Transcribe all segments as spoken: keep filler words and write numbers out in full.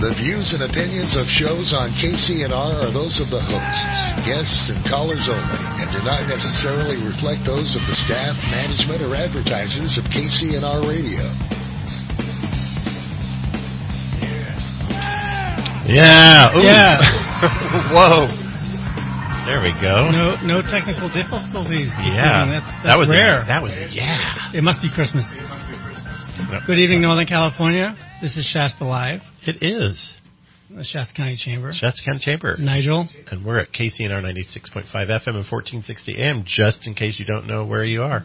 The views and opinions of shows on K C N R are those of the hosts, guests, and callers only, and do not necessarily reflect those of the staff, management, or advertisers of K C N R Radio. Yeah. Ooh. Yeah. Whoa. There we go. No, no technical difficulties. Yeah. That's, that's that was rare. A, that was a, yeah. It must be Christmas. Good evening, Northern California. This is Shasta Live. It is. The Shasta County Chamber. Shasta County Chamber. Nigel. And we're at K C N R ninety-six point five F M and fourteen sixty A M, just in case you don't know where you are.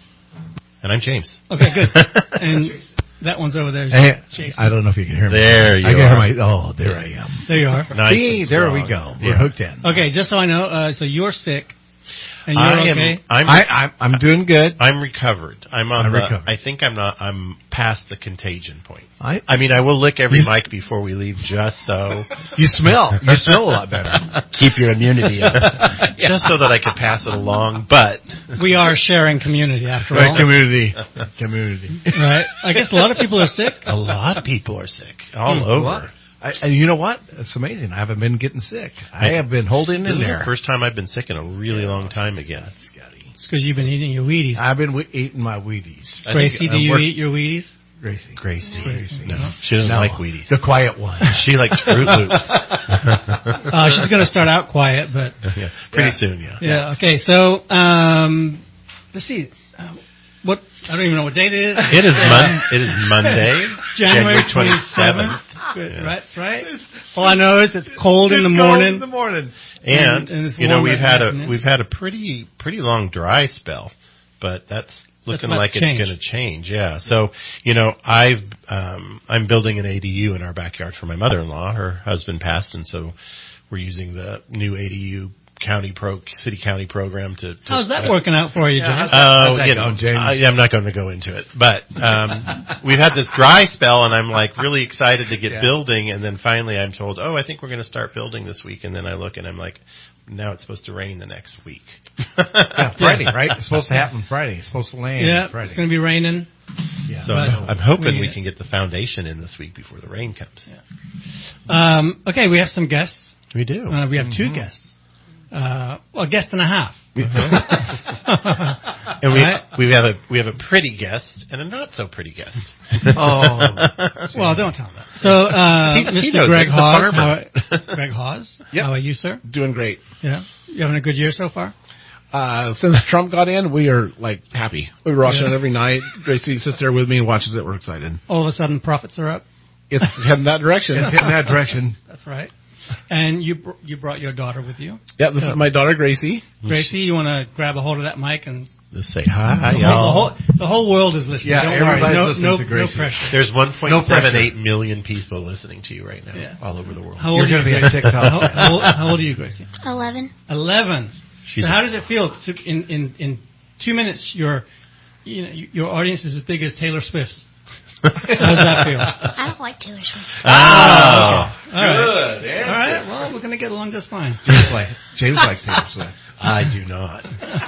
And I'm James. Okay, good. And that one's over there. Hey, Jason. I don't know if you can hear me. There you I can are. hear my, oh, there I am. There you are. Nice. See, there we go. We're yeah. hooked in. Okay, just so I know, uh, so you're sick, and you're I am, okay? I'm, I, I'm, I'm doing good. I'm recovered. I'm on I'm the, recovered. I think I'm not, I'm past the contagion point. I, I mean, I will lick every You- mic before we leave just so. you smell. You smell a lot better. Keep your immunity up. Just so that I could pass it along, but. We are sharing community, after all. Right, community. Community. Right. I guess a lot of people are sick. A lot of people are sick. All Hmm. over. What? I, and you know what? It's amazing. I haven't been getting sick. I have been holding This in is there. the first time I've been sick in a really Yeah. long time again. Scotty. It's because you've been eating your Wheaties. I've been w- eating my Wheaties. I Gracie, think do I'm you work- eat your Wheaties? Gracie. Gracie. Gracie. No, she doesn't No, like Wheaties. The quiet one. She likes Fruit Loops. Uh, she's going to start out quiet, but yeah, pretty Yeah. soon, yeah. yeah. Okay, so um, let's see. Uh, what I don't even know what date it is. It is Mon- It is Monday, January January twenty-seventh. Good, right, that's right. All I know is it's cold in the It's cold morning. in the morning. And, And- and it's you know warm we've at had night, a isn't it? we've had a pretty pretty long dry spell, but that's looking about like to it's change. going to change. Yeah. So you know I've um, I'm building an A D U in our backyard for my mother-in-law. Her husband passed, and so we're using the new A D U county pro city county program to. to How's that working out for you, Yeah, James? how's Oh, How's that you know, going, James? I, I'm not going to go into it, but um, we've had this dry spell, and I'm like really excited to get Yeah. building, and then finally I'm told, oh, I think we're going to start building this week, and then I look and I'm like, now it's supposed to rain the next week. Yeah, Friday, right? It's supposed to happen Friday. It's supposed to land Yeah, Friday. it's going to be raining. Yeah. So But I'm, I'm hoping we- we can get the foundation in this week before the rain comes. Um, okay, we have some guests. We do. Uh, we have two guests. Uh, well, a guest and a half. And we Right. we have a we have a pretty guest and a not so pretty guest. Oh. Well, don't tell them that. So, uh, He- he Mister knows. Greg He's the Hawes. How, farmer. Greg Hawes. Yep. How are you, sir? Doing great. Yeah. You having a good year so far? Uh, since Trump got in, we are like happy. We watch Yeah. it every night. Gracie sits there with me and watches it. We're excited. All of a sudden, profits are up. It's heading that direction. It's hitting that direction. That's right. And you br- you brought your daughter with you. Yeah, this is my daughter Gracie. Gracie, you want to grab a hold of that mic and Just say hi, the y'all. whole, the whole world is listening. Yeah, Don't worry. everybody's No, listening no, to no Gracie. pressure. There's one point No seven pressure. eight million people listening to you right now, Yeah. all over the world. How old You're are going to you, be on Gracie? TikTok. How, how, old, how old are you, Gracie? Eleven. Eleven. She's so a- how does it feel to, in, in, in two minutes? Your you know your audience is as big as Taylor Swift's. How does that feel? I don't like Taylor Swift. Oh, All right. Good All right. Well, we're gonna get along just fine. James, like, James likes Taylor Swift. I do not.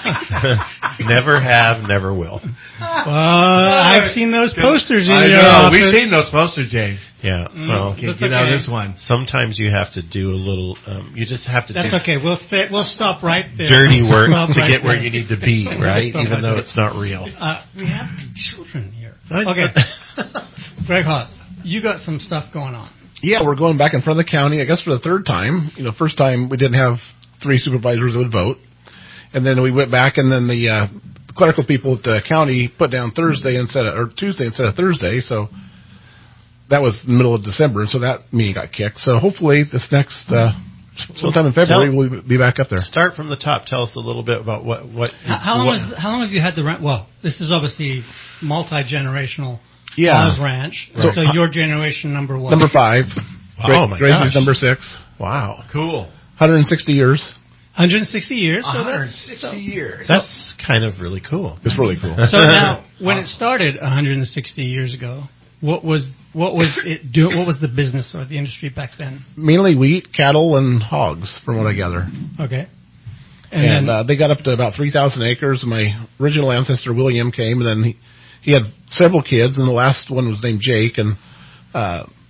Never have, never will. Well, I've seen those posters in I your know. office. We've seen those posters, James. Yeah. Well, Okay, That's get out okay. of this one. sometimes you have to do a little. Um, you just have to That's do okay. We'll stay, we'll stop right there. dirty work Stop to right get where there. you need to be, right? Stop Even right though there. it's not real. Uh, we have children here. I- Okay. Greg Haas, you got some stuff going on. Yeah, we're going back in front of the county, I guess for the third time. You know, first time we didn't have three supervisors that would vote. And then we went back and then the, uh, the clerical people at the county put down Thursday instead of, or Tuesday instead of Thursday. So that was the middle of December. So that meeting got kicked. So hopefully this next, uh, sometime in February Tell- we'll be back up there. Start from the top. Tell us a little bit about what what. How, how long what, has, how long have you had the ranch? Well, this is obviously multi-generational Yeah. Oz Ranch. Right. So your generation number what? Number five. Oh, my Gracie's gosh. number six. Wow, Cool. one hundred sixty years. one hundred sixty years. So one hundred that's, sixty so, years. that's kind of really cool. It's really cool. so now, when it started one hundred sixty years ago, what was what was it do? What was the business or the industry back then? Mainly wheat, cattle, and hogs, from what I gather. Okay. And, then, uh, they got up to about three thousand acres. My original ancestor, William, came, and then he, he had several kids, and the last one was named Jake. And uh,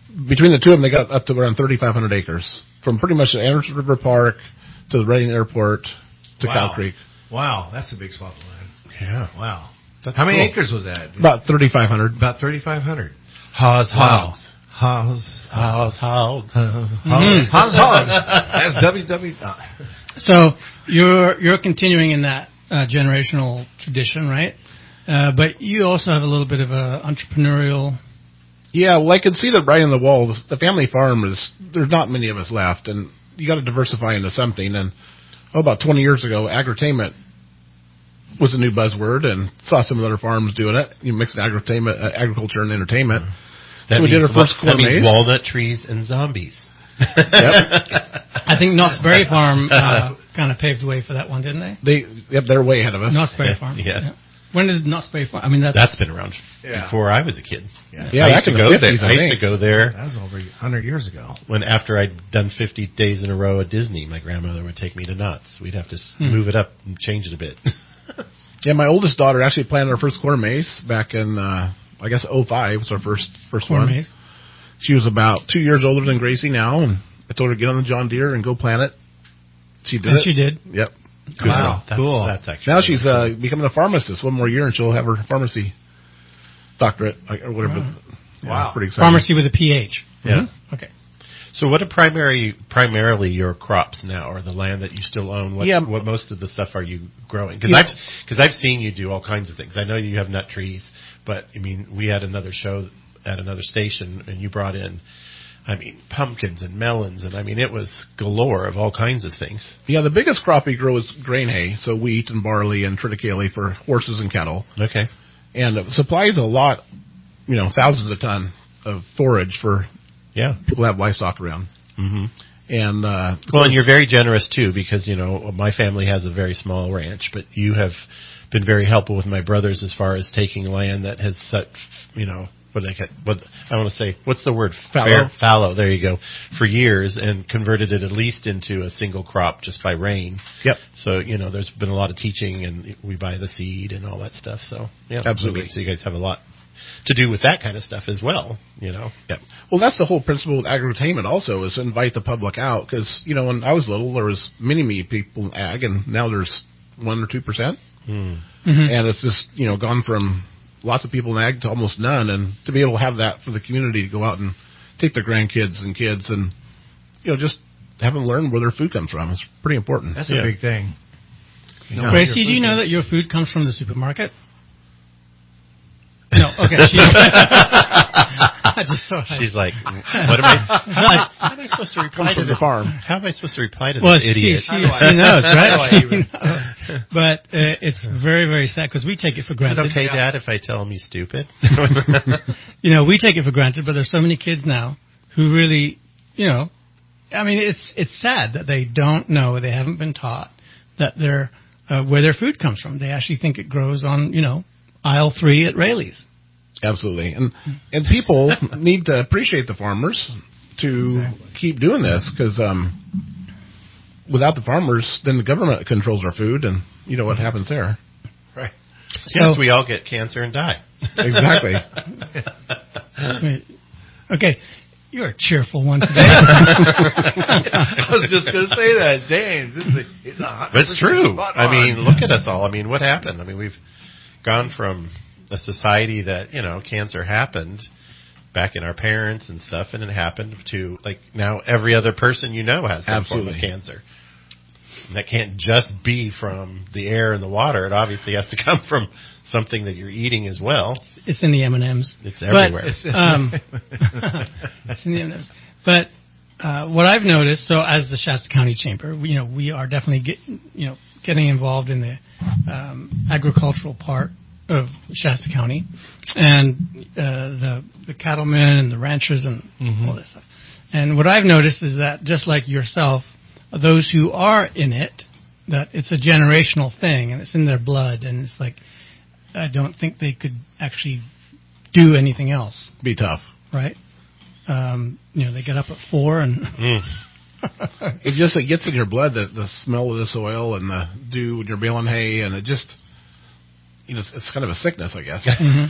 between the two of them, they got up to around thirty-five hundred acres, from pretty much the Anderson River Park to the Redding Airport to Wow. Cow Creek. Wow, that's a big swath of land. Yeah. Wow. That's How many cool. acres was that? About thirty-five hundred. About thirty-five hundred. Haws Wow. hogs. Hogs. Haws hogs. Hogs. Hogs. Hogs. That's W W. Uh, So you're you're continuing in that uh, generational tradition, right? Uh, but you also have a little bit of a entrepreneurial. Yeah, well, I can see that right on the wall. The family farm is, there's not many of us left, and you got to diversify into something. And oh, about twenty years ago, agritainment was a new buzzword, and saw some other farms doing it. You mix agriculture, uh, agriculture and entertainment. That so we means, did our first that means gourmets. walnut trees and zombies. Yep. I think Knott's Berry Farm uh, kind of paved the way for that one, didn't they? They, yep, they're way ahead of us. Knott's Berry Yeah, Farm. yeah. When did Knott's Berry Farm? I mean, that's, That's been around Yeah. before I was a kid. Yeah. Yeah, I back used to in the go fifties, there. I I used think. to go there that was over one hundred years ago. when after I'd done fifty days in a row at Disney, my grandmother would take me to Knott's. We'd have to s Hmm. move it up and change it a bit. Yeah, my oldest daughter actually planted her first gourmets back in, uh, I guess, oh five was our first first one. Gourmets. She was about two years older than Gracie now, and I told her to get on the John Deere and go plant it. She did And it. she did. Yep. Good Wow, girl. That's, cool. That's actually Now really she's uh, becoming a pharmacist. One more year, and she'll have her pharmacy doctorate like, or whatever. Wow. Yeah, Wow. pretty exciting. Pharmacy with a P H. Yeah. Okay. So what are primary, primarily your crops now, or the land that you still own? What, Yeah. what most of the stuff are you growing? Because Yeah. I've, because I've seen you do all kinds of things. I know you have nut trees, but I mean, we had another show at another station, and you brought in, I mean, pumpkins and melons, and I mean, it was galore of all kinds of things. Yeah, the biggest crop we grow is grain hay, so wheat and barley and triticale for horses and cattle. Okay. And it supplies a lot, you know, thousands of ton of forage for Yeah. people who have livestock around. Mm-hmm. And uh, Well, and you're very generous too, because you know my family has a very small ranch, but you have been very helpful with my brothers as far as taking land that has such, you know, what do they get? What I want to say? What's the word? Fallow. Fair, fallow. There you go. For years, and converted it at least into a single crop just by rain. Yep. So you know, there's been a lot of teaching, and we buy the seed and all that stuff. So yeah, Absolutely. I mean, so you guys have a lot to do with that kind of stuff as well. You know. Yep. Well, that's the whole principle with agritainment also, is to invite the public out. Because, you know, when I was little, there was mini-me people in ag, and now there's one or two percent. Mm. Mhm. And it's just, you know, gone from lots of people in ag to almost none. And to be able to have that for the community to go out and take their grandkids and kids and, you know, just have them learn where their food comes from. It's pretty important. That's Yeah. a big thing. You know, Gracie, your do you food- know that your food comes from the supermarket? No. Okay. She, I just thought. She's like, what am I? How am I supposed to reply Comes to from the this? farm. How am I supposed to reply to Well, this she, idiot? she, How do I- she knows, how do I right? even- She knows. But uh, it's very, very sad because we take it for Is it granted. okay, Dad, if I tell him he's stupid? You know, we take it for granted, but there's so many kids now who really, you know, I mean, it's it's sad that they don't know, they haven't been taught that they're uh, where their food comes from. They actually think it grows on, you know, aisle three at Rayleigh's. Absolutely. And and people need to appreciate the farmers to Exactly. keep doing this, because um, without the farmers, then the government controls our food, and you know what happens there. Right. Yes, So- we all get cancer and die. Exactly. Wait. Okay, you're a cheerful one today. I was just going to say that, James. This is a, it's a But it's true. spot I on. mean, look at us all. I mean, what happened? I mean, we've gone from a society that, you know, cancer happened back in our parents and stuff, and it happened to, like, now every other person you know has some form of Absolutely. cancer. And that can't just be from the air and the water. It obviously has to come from something that you're eating as well. It's in the M and M's. It's everywhere. But, um, it's in the M and M's. But uh, what I've noticed, so as the Shasta County Chamber, we, you know, we are definitely get, you know, getting involved in the um, agricultural part of Shasta County, and uh, the the cattlemen and the ranchers and Mm-hmm. all this stuff. And what I've noticed is that just like yourself, those who are in it, that it's a generational thing and it's in their blood, and it's like I don't think they could actually do anything else, Be tough. right? Um, you know, they get up at four and Mm. It just it gets in your blood, the, the smell of the soil and the dew when you're baling hay, and it just you know, it's, it's kind of a sickness, I guess. Mm-hmm.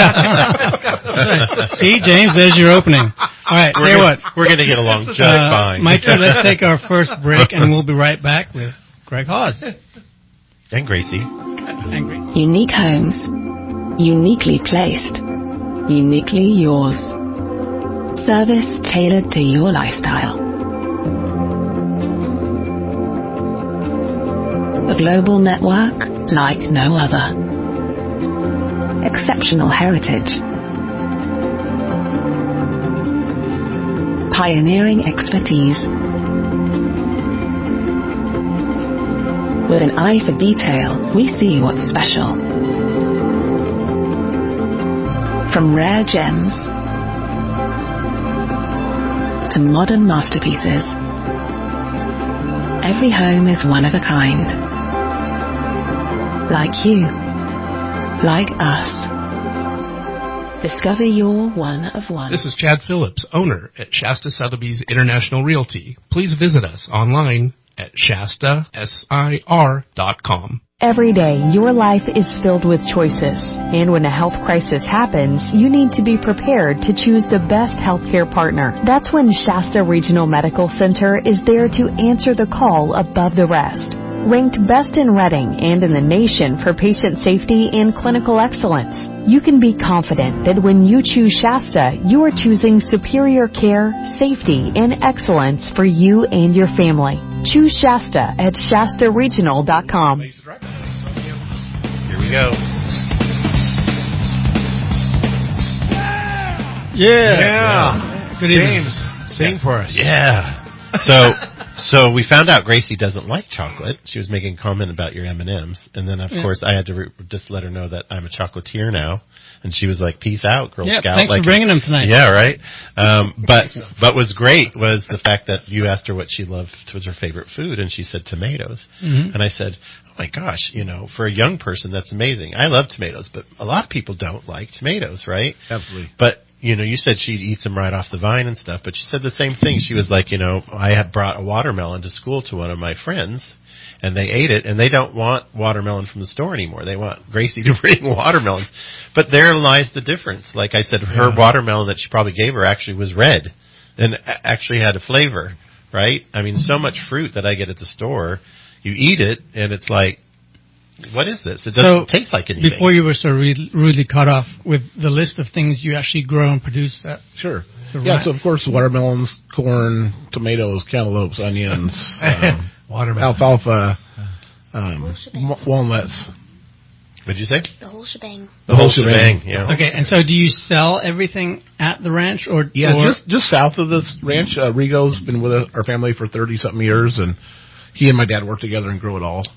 Yeah. See, James, there's your opening. All right, we're tell you gonna, what. We're going to get along just uh, fine. Mikey, let's take our first break, and we'll be right back with Greg Hawes. And Gracie. And Gracie. Unique homes. Uniquely placed. Uniquely yours. Service tailored to your lifestyle. A global network like no other. Exceptional heritage. Pioneering expertise. With an eye for detail, we see what's special. From rare gems to modern masterpieces, every home is one of a kind. Like you. Like us. Discover your one of one. This is Chad Phillips, owner at Shasta Sotheby's International Realty. Please visit us online at Shasta Sir dot com. Every day, your life is filled with choices. And when a health crisis happens, you need to be prepared to choose the best healthcare partner. That's when Shasta Regional Medical Center is there to answer the call above the rest. Ranked best in Reading and in the nation for patient safety and clinical excellence, you can be confident that when you choose Shasta, you are choosing superior care, safety, and excellence for you and your family. Choose Shasta at Shasta Regional dot com. Here we go. Yeah. Yeah. Good evening. James, sing for us. Yeah. So, so we found out Gracie doesn't like chocolate. She was making a comment about your M and M's, and then of yeah. course I had to re- just let her know that I'm a chocolatier now, and she was like, "Peace out, Girl yeah, Scout." Thanks like, for bringing them tonight. Yeah, right. Um, but what was great was the fact that you asked her what she loved was her favorite food, and she said tomatoes, mm-hmm. and I said, "Oh my gosh, you know, for a young person, that's amazing. I love tomatoes, but a lot of people don't like tomatoes, right?" Absolutely. But you know, you said she eats them right off the vine and stuff, but she said the same thing. She was like, you know, I had brought a watermelon to school to one of my friends, and they ate it, and they don't want watermelon from the store anymore. They want Gracie to bring watermelon. But there lies the difference. Like I said, her yeah. watermelon that she probably gave her actually was red and actually had a flavor, right? I mean, so much fruit that I get at the store, you eat it, and it's like, what is this? It doesn't so taste like anything. Before you were so re- rudely cut off with the list of things you actually grow and produce. That sure. Yeah, right. So of course watermelons, corn, tomatoes, cantaloupes, onions, um, watermelon, alfalfa, um, walnuts. What did you say? The whole shebang. The, the whole shebang, shebang, yeah. Okay, and so do you sell everything at the ranch? or Yeah, or just just south of this ranch. Uh, Rigo's been with our family for thirty-something years, and he and my dad work together and grow it all.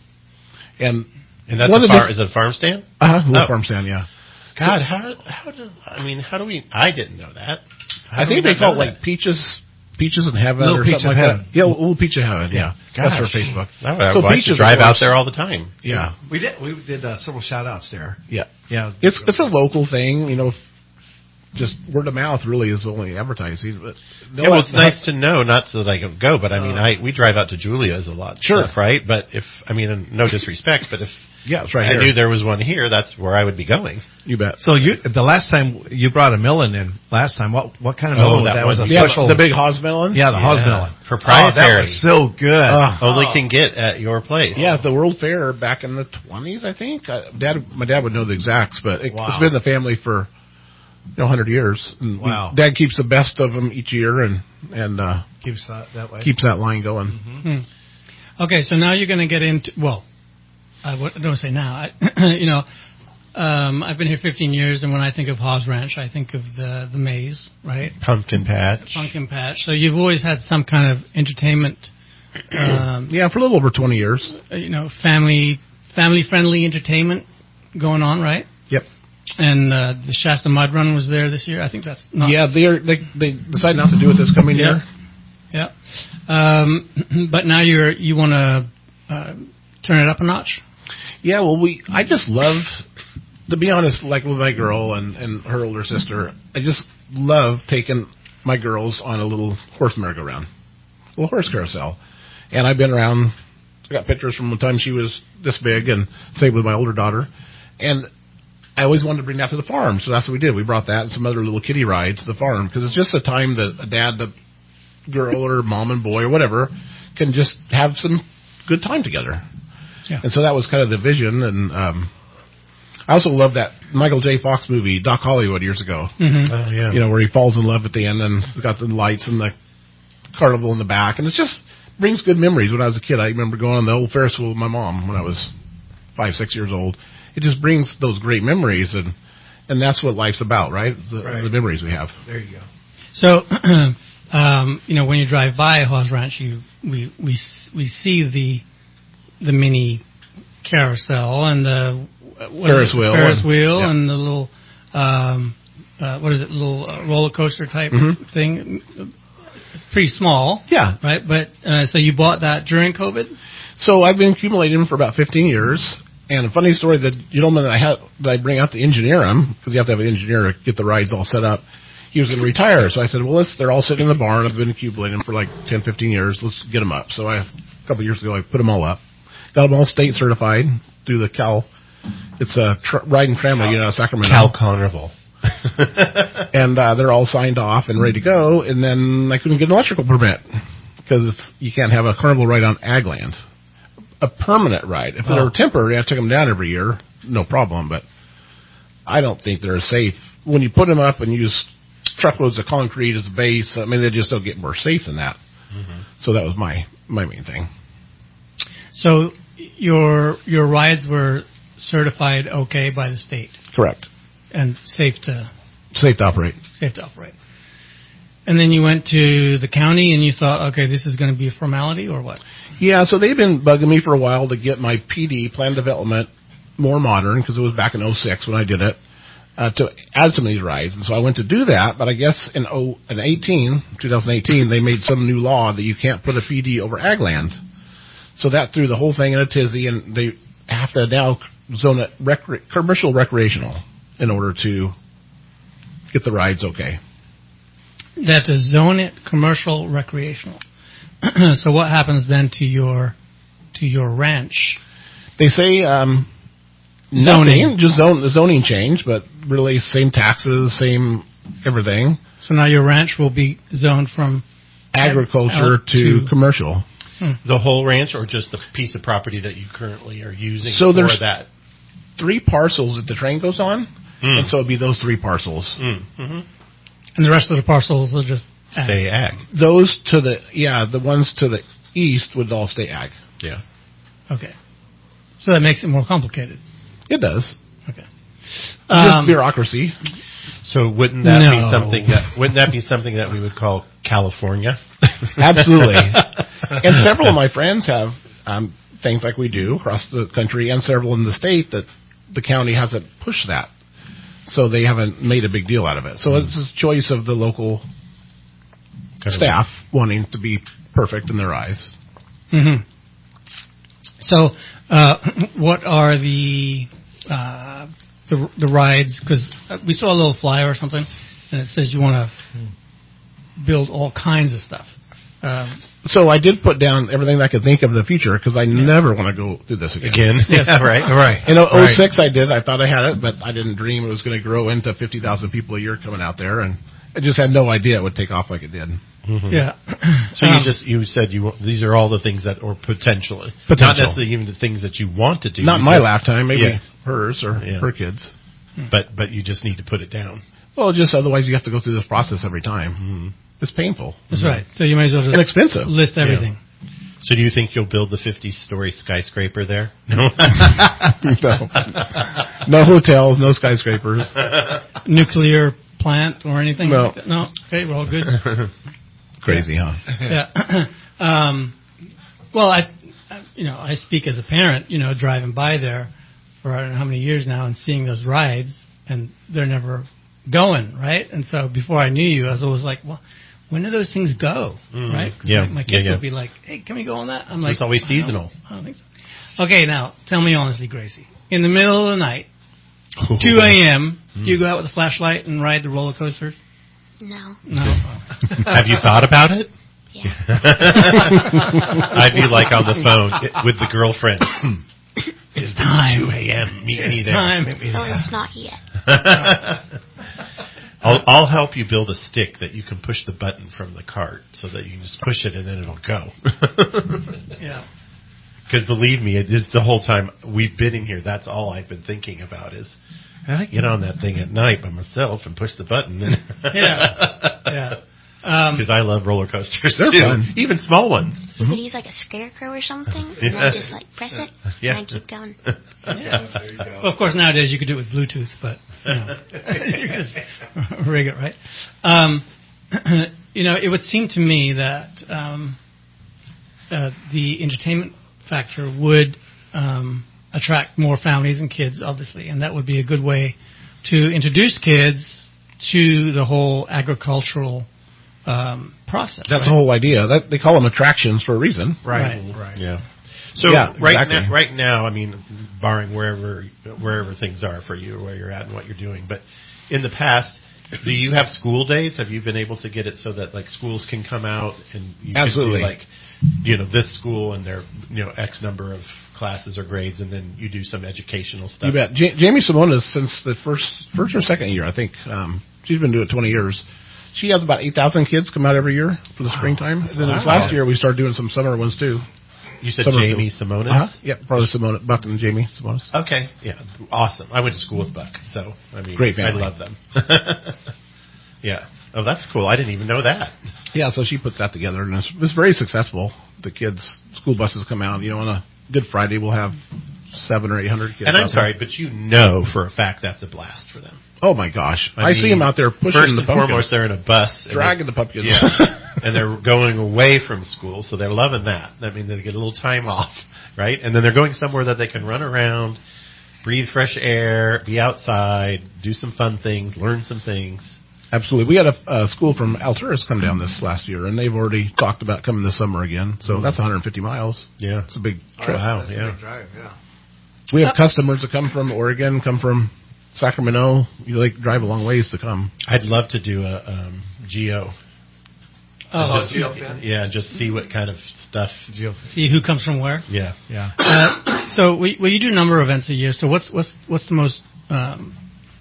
And And that's a far, is it a farm stand? Uh-huh, a little oh. farm stand, yeah. God, how how do I mean? How do we? I didn't know that. How I think they call it like peaches, peaches in heaven little or peach something like heaven. that. Yeah, little peach of heaven. Yeah, Gosh. That's for Facebook. No, I, so I peaches drive out there all the time. Yeah, we did. We did uh, several shout outs there. Yeah, yeah. It's it's a local thing, you know. Just word of mouth really is only advertising. But yeah, well, it's nice to know, not so that I can go, but I mean, I we drive out to Julia's a lot, sure, stuff, right? But if I mean, no disrespect, but if yeah, it's right I here. knew there was one here, that's where I would be going. You bet. So you, the last time you brought a melon in, last time, what what kind of melon oh, was that? that was a yeah, special, the big Haas melon. Yeah, the yeah. Haas melon, proprietary. Oh, that was so good. Uh, Only oh. can get at your place. Yeah, at the World Fair back in the twenties, I think. Uh, Dad, my dad would know the exacts, but it, wow. it's been in the family for. You know, one hundred years. And wow. We, Dad keeps the best of them each year and, and uh, keeps that, that way. Keeps that line going. Mm-hmm. Hmm. Okay, so now you're going to get into, well, I w- don't say now. I, you know, um, I've been here fifteen years, and when I think of Haas Ranch, I think of the, the maze, right? Pumpkin patch. The pumpkin patch. So you've always had some kind of entertainment. Um, yeah, for a little over twenty years. You know, family, family-friendly entertainment going on, right? Yep. And uh, the Shasta Mud Run was there this year. I think that's not. Yeah, they they they decided not to do it this coming yeah. year. Yeah. Um, but now you're you want to uh, turn it up a notch. Yeah. Well, we I just love, to be honest, like with my girl and and her older sister, I just love taking my girls on a little horse merry-go-round, a little horse carousel, and I've been around. I got pictures from the time she was this big, and same with my older daughter. And I always wanted to bring that to the farm, so that's what we did. We brought that and some other little kiddie rides to the farm because it's just a time that a dad, the girl, or mom and boy or whatever can just have some good time together. Yeah. And so that was kind of the vision. And um, I also love that Michael J. Fox movie, Doc Hollywood, years ago. Mm-hmm. Oh, yeah. You know, where he falls in love at the end and he's got the lights and the carnival in the back. And it just brings good memories. When I was a kid, I remember going on the old Ferris wheel with my mom when I was five, six years old. It just brings those great memories, and and that's what life's about, right? The, Right. the memories we have. There you go. So, um, you know, when you drive by Hawes Ranch, you we we we see the the mini carousel and the what Ferris is it? wheel. Ferris wheel, Yeah. and the little um, uh, what is it? Little uh, roller coaster type Mhm. thing. It's pretty small, Yeah. right? But uh, so you bought that during COVID? So I've been accumulating them for about fifteen years. And a funny story, the gentleman that I had that I bring out to engineer them, because you have to have an engineer to get the rides all set up, he was going to retire. So I said, well, let's, they're all sitting in the barn. I've been accumulating them for like ten, fifteen years. Let's get them up. So I, a couple of years ago, I put them all up. Got them all state certified through the Cal. It's a tr- ride and tramway unit out of Sacramento. Cal Carnival. And uh, they're all signed off and ready to go. And then I couldn't get an electrical permit because you can't have a carnival ride on ag land. A permanent ride. If Oh. they were temporary, I take them down every year, no problem. But I don't think they're safe. When you put them up and use truckloads of concrete as a base, I mean, they just don't get more safe than that. Mm-hmm. So that was my, my main thing. So your your rides were certified okay by the state Correct. and safe to Safe to operate. safe to operate. And then you went to the county and you thought, okay, this is going to be a formality or what? Yeah, so they've been bugging me for a while to get my P D, plan development, more modern, because it was back in oh six when I did it, uh, to add some of these rides. And so I went to do that, but I guess in oh, in eighteen, twenty eighteen, they made some new law that you can't put a P D over ag land. So that threw the whole thing in a tizzy, and they have to now zone it recre- commercial recreational in order to get the rides okay. That to zone it commercial recreational. So what happens then to your to your ranch? They say um, Zoning. nothing, just zone, the zoning change, but really same taxes, same everything. So now your ranch will be zoned from Agriculture Out to, to- commercial. The whole ranch, or just the piece of property that you currently are using So for there's- that? Three parcels that the train goes on, Mm. and so it'd be those three parcels. Mm. Mm-hmm. and the rest of the parcels will just ag. Stay ag. Those to the, yeah, the ones to the east would all stay ag. Yeah. Okay. So that makes it more complicated. It does. Okay. Just Um, bureaucracy. So wouldn't that be No. something that wouldn't that be something that we would call California? Absolutely. And several of my friends have um, things like we do across the country, and several in the state that the county hasn't pushed that. So they haven't made a big deal out of it. So it's a choice of the local Kind of- staff wanting to be perfect in their eyes. Mm-hmm. So, uh, what are the uh, the, the rides? Because we saw a little flyer or something, and it says you want to build all kinds of stuff. Um, So I did put down everything I could think of in the future because I never want to go through this again. Again? Yes. Yeah, right. Right. In oh six I did. I thought I had it, but I didn't dream it was going to grow into fifty thousand people a year coming out there, and I just had no idea it would take off like it did. Mhm. yeah. So you Um, just you said you wa- these are all the things that, or potentially, not Potential. necessarily even the things that you want to do. Not in You my just- lifetime, maybe Yeah. hers or Yeah. her kids. But but you just need to put it down. Well, just otherwise you have to go through this process every time. Mm-hmm. It's painful. That's right. So you might as well just And expensive. list everything. So do you think you'll build the fifty-story skyscraper there? No. no. No hotels, no skyscrapers. Nuclear plant or anything? No. Like that? No. Okay, we're all good. Crazy, huh? Yeah. um, well, I, I, you know, I speak as a parent, you know, driving by there for I don't know how many years now and seeing those rides, and they're never going, right? And so before I knew you, I was always like, well, when do those things go, Mm, right? 'Cause yeah, My, my yeah, kids yeah. will be like, hey, can we go on that? I'm like, It's always I don't- seasonal. I don't think so. Okay, now, tell me honestly, Gracie. In the middle of the night, two a.m., Mm. you go out with a flashlight and ride the roller coasters? No. No. Have you thought about it? Yeah. I'd be like on the phone with the girlfriend. It's time. two a.m. Meet me It's there. time. No, it's not yet. I'll, I'll help you build a stick that you can push the button from the cart so that you can just push it and then it'll go. Yeah. Because believe me, it is the whole time we've been in here. That's all I've been thinking about is I get on that thing at night by myself and push the button. And Yeah. Yeah. Because Um, I love roller coasters They're too, fun. even small ones. You could use like a scarecrow or something, and Yeah. then just like press it, Yeah. and then keep going. well, of course, nowadays you could do it with Bluetooth, but you know, you just rig it, right? Um, you know, it would seem to me that um, uh, the entertainment factor would um, attract more families and kids, obviously, and that would be a good way to introduce kids to the whole agricultural um, process. That's right? the whole idea. That they call them attractions for a reason. Right. Right. Yeah. So Yeah, right exactly. now, right now, I mean, barring wherever wherever things are for you, where you're at, and what you're doing, but in the past, do you have school days? Have you been able to get it so that like schools can come out and you Absolutely. can do like, you know, this school and their you know X number of classes or grades, and then you do some educational stuff. You bet. Ja- Jamie Simonis, since the first first or second year, I think, um, she's been doing it twenty years. She has about eight thousand kids come out every year for the Wow. springtime. And then this Wow. last year, we started doing some summer ones, too. You said Summer Jamie school. Simonis? Uh-huh. Yep, brother Simonis, Buck and Jamie Simonis. Okay, yeah, awesome. I went to school with Buck, so I mean, Great family. I love them. Yeah. Oh, that's cool. I didn't even know that. Yeah, so she puts that together, and it's, it's very successful. The kids, school buses come out. You know, on a Good Friday, we'll have seven or eight hundred kids. And I'm out sorry, there. but you know for a fact that's a blast for them. Oh my gosh, I, I see mean, them out there pushing first the and pumpkins, foremost, they're in a bus, and dragging they- the pumpkins. Yeah, and they're going away from school, so they're loving that. I mean, they get a little time off, right? And then they're going somewhere that they can run around, breathe fresh air, be outside, do some fun things, learn some things. Absolutely. We had a, a school from Alturas come down this last year, and they've already talked about coming this summer again. So that's one hundred fifty miles. Yeah, It's a big Oh, trip. wow, that's a yeah. big drive, yeah. We have customers that come from Oregon, come from Sacramento. You like drive a long ways to come. I'd love to do a um, geo. Oh, just, geofence? yeah, just see what kind of stuff. see who comes from where. Yeah, Yeah. Uh, so we, well, you do a number of events a year. So what's what's what's the most um,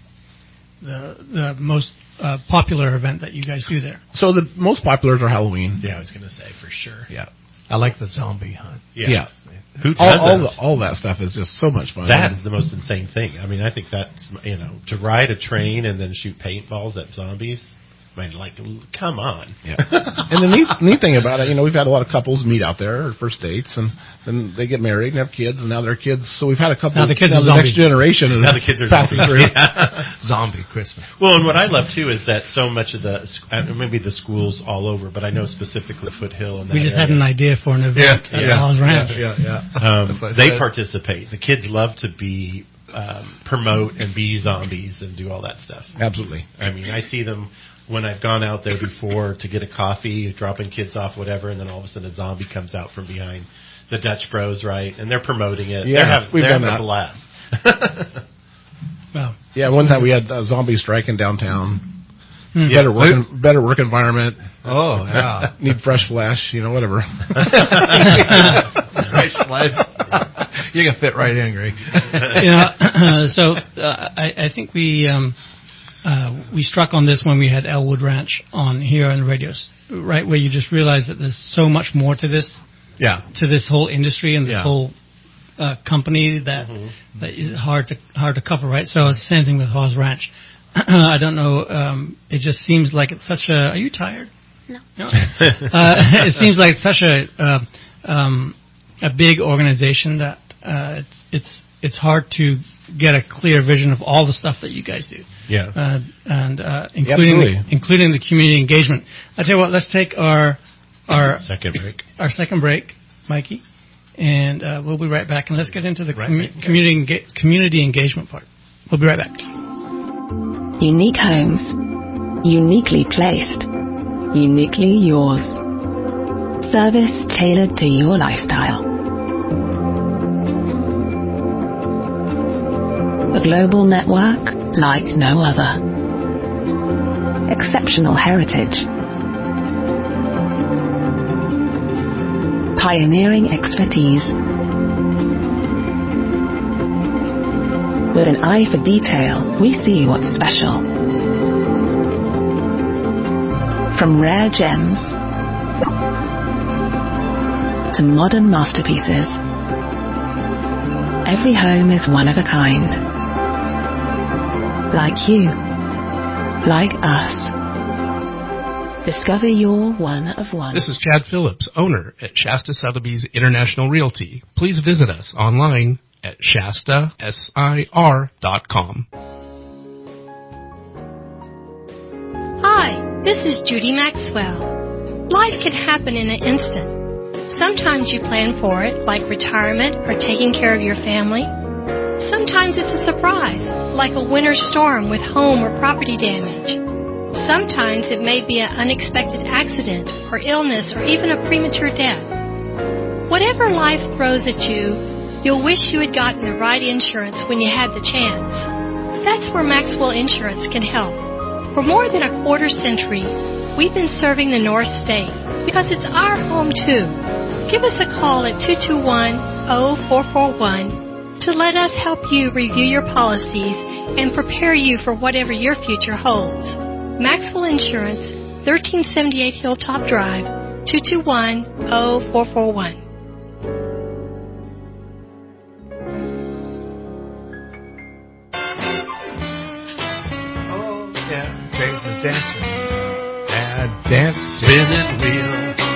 the the most uh, popular event that you guys do there? So the most populars are Halloween. yeah. I was gonna say for sure. Yeah. I like the zombie hunt. Yeah. Yeah. Who does All, all, that? the, all that stuff is just so much fun. That is the most insane thing. I mean, I think that's, you know, to ride a train and then shoot paintballs at zombies. I mean, like, l- come on. Yeah. And the neat, neat thing about it, you know, we've had a lot of couples meet out there, or first dates, and then they get married and have kids, and now they're kids. So we've had a couple. Now the kids now are the zombies. next generation. Now the kids are passing zombies. through. Yeah. Zombie Christmas. Well, and what I love, too, is that so much of the, uh, maybe the schools all over, but I know specifically Foothill and that We just had area. an idea for an event at yeah, Hall's Ranch. Yeah, yeah. Um, That's what I they said. participate. The kids love to be, um, promote and be zombies and do all that stuff. Absolutely. I mean, I see them when I've gone out there before to get a coffee, dropping kids off, whatever, and then all of a sudden a zombie comes out from behind the Dutch Bros, right? And they're promoting it. Yeah, they're having, we've they're done having a that. blast. Well, Yeah, one time we had a zombie strike in downtown. hmm. Better work, better work environment. Oh, yeah. Need fresh flesh, you know, whatever. Fresh flesh. You can fit right in, Greg. you know, so uh, I, I think we um, uh, we struck on this when we had Elwood Ranch on here on the radios, right? Where you just realize that there's so much more to this, Yeah. to this whole industry and this Yeah. whole uh, company that that is hard to hard to cover, right? So it's the same thing with Hawes Ranch. I don't know. Um, it just seems like it's such a. Are you tired? No. No. uh, it seems like such a uh, um, a big organization that uh, it's it's it's hard to get a clear vision of all the stuff that you guys do. Yeah. Uh, and uh, including the, absolutely. including the community engagement. I tell you what, let's take our our Second break. our second break, Mikey, and uh, we'll be right back. And let's get into the Right commu- back, okay. community enga- community engagement part. We'll be right back. Unique homes. Uniquely placed. Uniquely yours. Service tailored to your lifestyle. A global network like no other. Exceptional heritage. Pioneering expertise. With an eye for detail, we see what's special. From rare gems to modern masterpieces, every home is one of a kind. Like you. Like us. Discover your one of one. This is Chad Phillips, owner at Shasta Sotheby's International Realty. Please visit us online at Shasta S I R dot com. Hi, this is Judy Maxwell. Life can happen in an instant. Sometimes you plan for it, like retirement or taking care of your family. Sometimes it's a surprise, like a winter storm with home or property damage. Sometimes it may be an unexpected accident or illness or even a premature death. Whatever life throws at you, you'll wish you had gotten the right insurance when you had the chance. That's where Maxwell Insurance can help. For more than a quarter century, we've been serving the North State because it's our home too. Give us a call at two two one, zero four four one to let us help you review your policies and prepare you for whatever your future holds. Maxwell Insurance, thirteen seventy-eight Hilltop Drive, two two one, zero four four one. Oh, yeah. James is dancing. And dance, spinning wheel.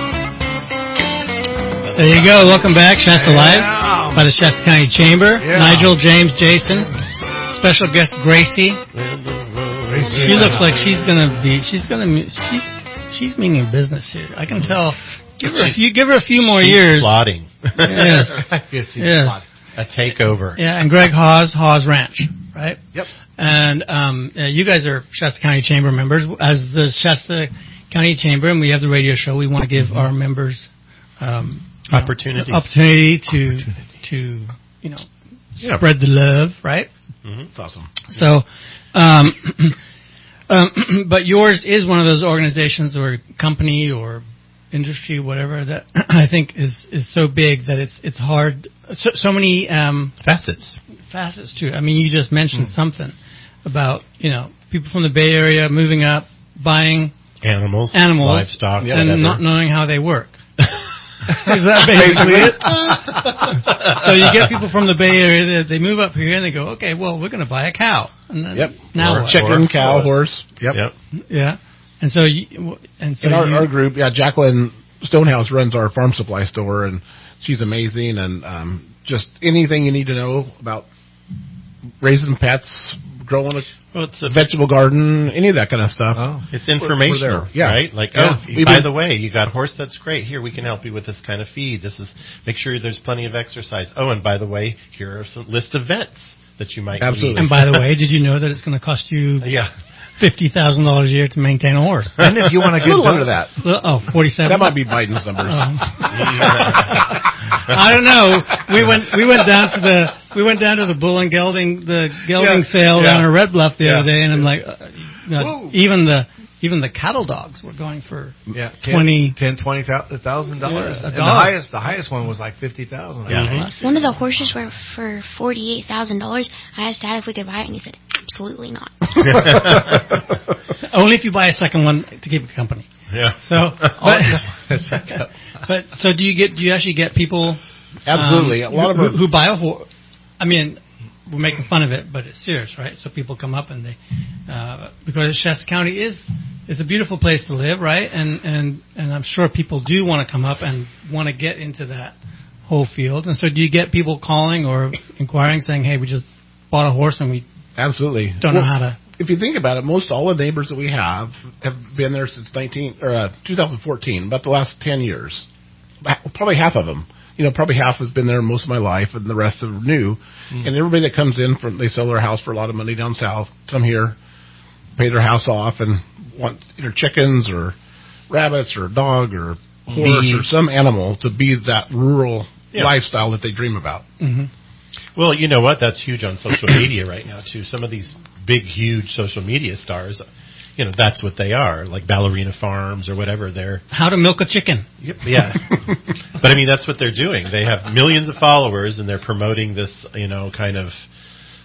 There you go. Welcome back, Shasta Live Yeah. by the Shasta County Chamber. Yeah. Nigel, James, Jason, special guest Gracie. She looks like she's gonna be. She's gonna. She's she's meaning business here. I can tell. Give her a few. Give her a few more She's years. plotting. Yes. Yes, he's Yes. plotting. A takeover. Yeah, and Greg Hawes, Hawes Ranch, right? Yep. And um, yeah, you guys are Shasta County Chamber members. As the Shasta County Chamber, and we have the radio show, we want to give our members um, you know, Opportunities. opportunity to to you know Yeah. spread the love, right? Mm-hmm. It's awesome. So, um, um, but yours is one of those organizations or company or industry, whatever, that I think is, is so big that it's it's hard. So, so many um, Facets. facets to it. I mean, you just mentioned something about you know people from the Bay Area moving up, buying Animals. animals, Livestock. and whatever. not knowing how they work. Is that basically it? So you get people from the Bay Area, they, they move up here and they go, okay, well, we're going to buy a cow. And then Yep. Now Or what? Chicken, Or cow, horse. horse. Yep. Yep. Yeah. And so you, and so In our, you, our group, yeah, Jacqueline Stonehouse runs our farm supply store, and she's amazing. And um, just anything you need to know about raising pets, growing a Well, it's a vegetable garden, any of that kind of stuff. Oh. It's We're- we're informational, there. Yeah. right? Like, Yeah. oh, We've by been- the way, you got a horse that's great. Here, we can help you with this kind of feed. This is make sure there's plenty of exercise. Oh, and by the way, here are some list of vets that you might Absolutely. need. and by the way, did you know that it's going to cost you Yeah. fifty thousand dollars a year to maintain a horse? And if you want to A get little done- under that. Oh, forty-seven. That might be Biden's numbers. I don't know. We went we went down to the we went down to the bull and gelding the gelding Yeah. sale Yeah. down in Red Bluff the Yeah. other day, and I'm like, uh, you know, Whoa. even the even the cattle dogs were going for Yeah, twenty. ten, twenty thousand dollars. Yeah, a And the dog. highest, the highest one was like fifty thousand. Yeah. One of the horses were for forty-eight thousand dollars. I asked Dad if we could buy it, and he said, absolutely not. Only if you buy a second one to keep it company. Yeah. So, but, but so do you get? Do you actually get people? Absolutely. um, A lot of who, our- who buy a horse. I mean, we're making fun of it, but it's serious, right? So people come up and they, uh, because Shasta County is is a beautiful place to live, right? And and and I'm sure people do want to come up and want to get into that whole field. And so, do you get people calling or inquiring, saying, "Hey, we just bought a horse and we Absolutely. don't Well, know how to." If you think about it, most all the neighbors that we have have been there since nineteen or uh, twenty fourteen, about the last ten years. Probably half of them. You know, probably half has been there most of my life, and the rest are new. Mm. And everybody that comes in from, they sell their house for a lot of money down south, come here, pay their house off, and want either chickens or rabbits or a dog or horse Bees. or some animal to be that rural Yeah. lifestyle that they dream about. Mm-hmm. Well, you know what? That's huge on social media right now, too. Some of these big, huge social media stars, you know, that's what they are, like Ballerina Farms or whatever. They're How to milk a chicken. Yep, yeah. But, I mean, that's what they're doing. They have millions of followers, and they're promoting this, you know, kind of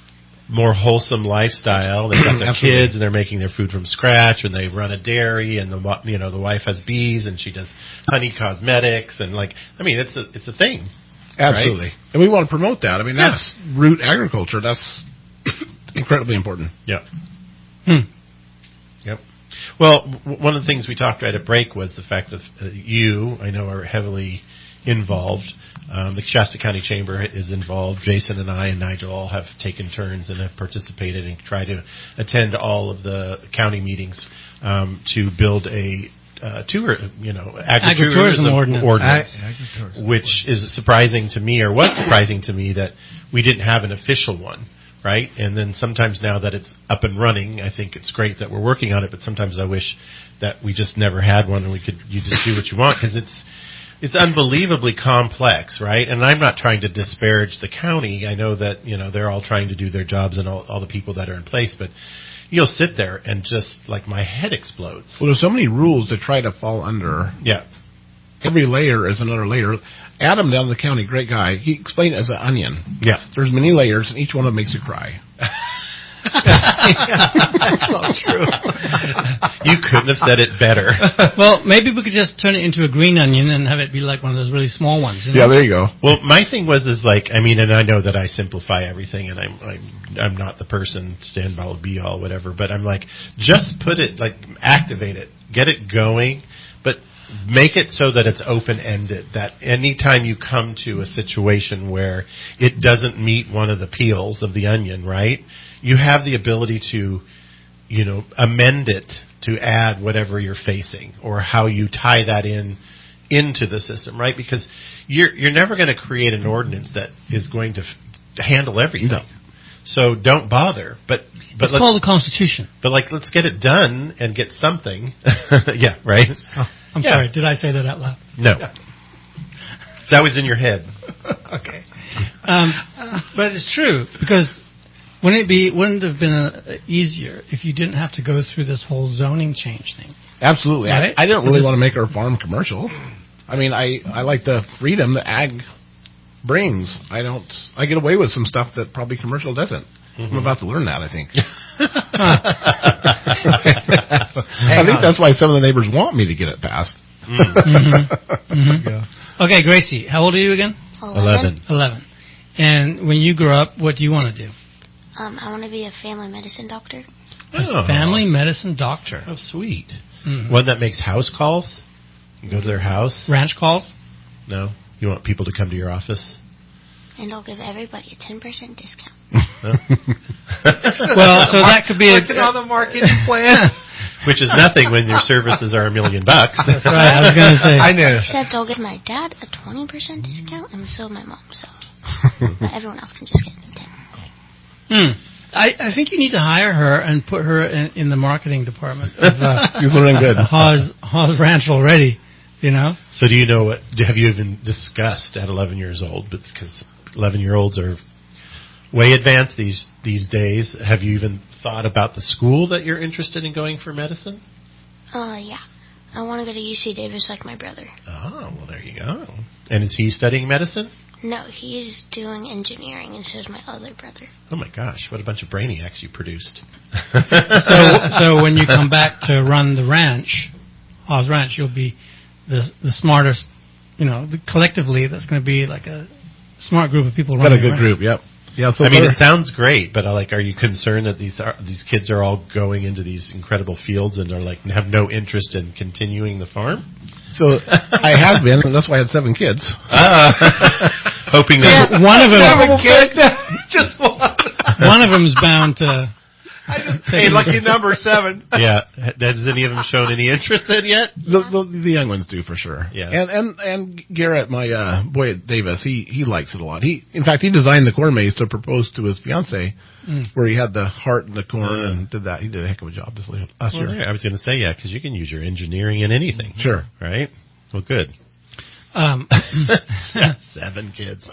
more wholesome lifestyle. They've got their Absolutely. kids and they're making their food from scratch, and they run a dairy, and the wa- you know the wife has bees and she does honey cosmetics, and like I mean it's a it's a thing. Absolutely, right? and we want to promote that. I mean Yeah. that's root agriculture. That's incredibly important. Yeah. Hmm. Yep. Well, w- one of the things we talked right at break was the fact that uh, you, I know, are heavily involved. Um, the Shasta County Chamber is involved. Jason and I and Nigel all have taken turns and have participated and tried to attend all of the county meetings um, to build a uh, tour, you know, agritourism, Agritourism ordinance. ordinance, Ag- agritourism which is surprising to me, or was surprising to me, that we didn't have an official one. Right? And then sometimes now that it's up and running, I think it's great that we're working on it, but sometimes I wish that we just never had one and we could, you just do what you want, because it's, it's unbelievably complex, right? And I'm not trying to disparage the county. I know that, you know, they're all trying to do their jobs and all, all the people that are in place, but you'll sit there and just, like, my head explodes. Well, there's so many rules to try to fall under. Yeah. Every layer is another layer. Adam down in the county, great guy. He explained it as an onion. Yeah. There's many layers, and each one of them makes you cry. That's not true. You couldn't have said it better. Well, maybe we could just turn it into a green onion and have it be like one of those really small ones. You know? Yeah, there you go. Well, my thing was is like, I mean, and I know that I simplify everything, and I'm I'm I'm not the person stand all be all whatever, but I'm like, just put it, like, activate it, get it going, but make it so that it's open-ended, that anytime you come to a situation where it doesn't meet one of the peels of the onion, right, you have the ability to, you know, amend it to add whatever you're facing, or how you tie that in into the system, right? Because you're you're never going to create an ordinance that is going to f- handle everything. No. So don't bother. But but It's let's, called the Constitution. but like let's get it done and get something. Yeah, right. Oh, I'm Yeah. sorry. Did I say that out loud? No, that was in your head. Okay. Um, but it's true, because wouldn't it be wouldn't it have been uh easier if you didn't have to go through this whole zoning change thing? Absolutely. Right? I, I didn't really Just- want to make our farm commercial. I mean, I, I like the freedom that ag brings. I don't. I get away with some stuff that probably commercial doesn't. Mm-hmm. I'm about to learn that, I think. I think that's why some of the neighbors want me to get it passed. Mm-hmm. Mm-hmm. Yeah. Okay, Gracie, how old are you again? Eleven. Eleven. And when you grow up, what do you want to do? Um, I want to be a family medicine doctor. Oh. Family medicine doctor. Oh, sweet. Mhm. One that makes house calls. You go to their house. Ranch calls? No, you want people to come to your office. And I'll give everybody a ten percent discount. No? Well, so that could be a, Working on the marketing plan. Which is nothing when your services are a million bucks. That's right. I was going to say. I knew. Except I'll give my dad a twenty percent discount, and so will my mom. So, but everyone else can just get ten. Hmm. I, I think you need to hire her and put her in, in the marketing department of uh, She's learning good. Hawes, Hawes Ranch already, you know? So do you know what? Have you even discussed at eleven years old? Because eleven-year-olds are way advanced these these days. Have you even thought about the school that you're interested in going for medicine? Uh, yeah. I want to go to U C Davis like my brother. Oh, well, there you go. And is he studying medicine? No, he's doing engineering, and so is my other brother. Oh, my gosh. What a bunch of brainiacs you produced. So, so when you come back to run the ranch, Hawes Ranch, you'll be the the smartest, you know, the, collectively, that's going to be like a smart group of people Got running a the good ranch. group, yep. Yeah, so I mean, far- it sounds great, but uh, like, are you concerned that these are, these kids are all going into these incredible fields and are like have no interest in continuing the farm? So I have been, and that's why I had seven kids. Uh, hoping that Yeah, one of them, Just one. one of them's bound to. Hey, lucky number seven. yeah. Has any of them shown any interest in yet? The, the, the young ones do for sure. Yeah. And and and Garrett, my uh, boy at Davis, he he likes it a lot. He in fact he designed the corn maze to propose to his fiance, Mm. where he had the heart and the corn Yeah. and did that. He did a heck of a job this last Well, year. there, I was going to say, yeah, because you can use your engineering in anything. Sure. Right? Well, good. Um, Seven kids.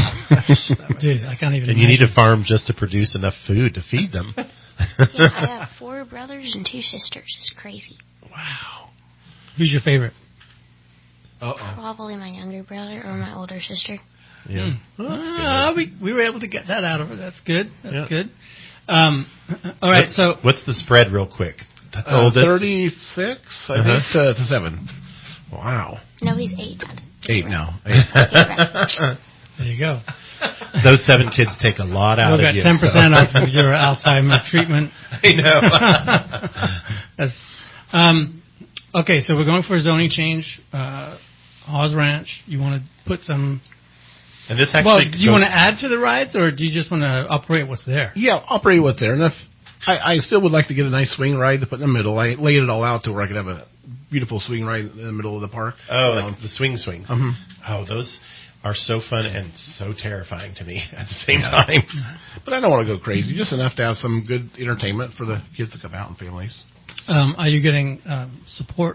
dude, I can't even. And you need imagine. a farm just to produce enough food to feed them. Yeah, I have four brothers and two sisters. It's crazy. Wow. Who's your favorite? Uh-oh. Probably my younger brother or my older sister. Yeah. Hmm. Well, that's Ah, we we were able to get that out of her. That's good. That's Yeah. good. Um, all right, what's, so what's the spread, real quick? The Uh, oldest? thirty-six, I Uh-huh. think, to, to seven. Wow. No, he's eight. Eight now. Eight. there you go. Those seven kids take a lot out We'll of get you. ten percent so. off of your Alzheimer treatment. I know. That's, um, okay, so we're going for a zoning change. Uh, Hawes Ranch, you want to put some... And this actually... Well, do you goes- want to add to the rides, or do you just want to operate what's there? Yeah, operate what's there. And if I, I still would like to get a nice swing ride to put in the middle. I laid it all out to where I could have a beautiful swing ride in the middle of the park. Oh, You know. like the swing swings. Mhm. Oh, those are so fun and so terrifying to me at the same time. But I don't want to go crazy. Just enough to have some good entertainment for the kids to come out and families. Um, are you getting um, support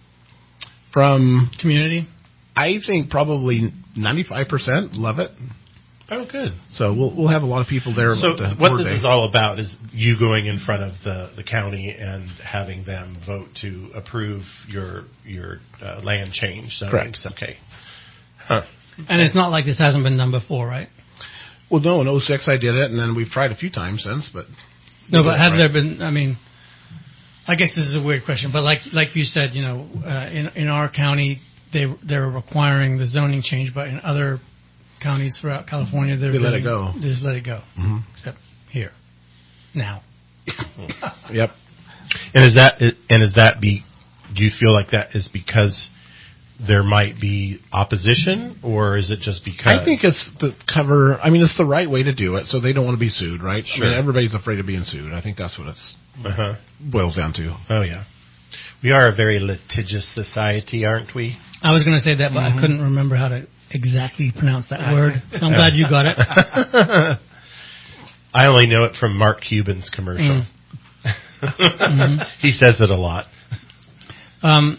From, community? I think probably ninety-five percent love it. Oh, good. So we'll we'll have a lot of people there. So at the what board this day. is all about is you going in front of the, the county and having them vote to approve your your uh, land change. So Correct. Okay. Huh. And it's not like this hasn't been done before, right? Well, no, in oh six I did it, and then we've tried a few times since, but... No, but have Right. there been, I mean, I guess this is a weird question, but like like you said, you know, uh, in in our county, they, they're requiring the zoning change, but in other counties throughout California, they're They let it doing- go. They just let it go, hmm except here, now. Yep. And is that and is that be? Do you feel like that is because there might be opposition, or is it just because? I think it's to cover. I mean, it's the right way to do it, so they don't want to be sued, right? Sure. I mean, everybody's afraid of being sued. I think that's what it Uh-huh. boils down to. Oh yeah, we are a very litigious society, aren't we? I was going to say that, but Mm-hmm. I couldn't remember how to exactly pronounce that word. So I'm glad you got it. I only know it from Mark Cuban's commercial. Mm. Mm-hmm. He says it a lot. Um,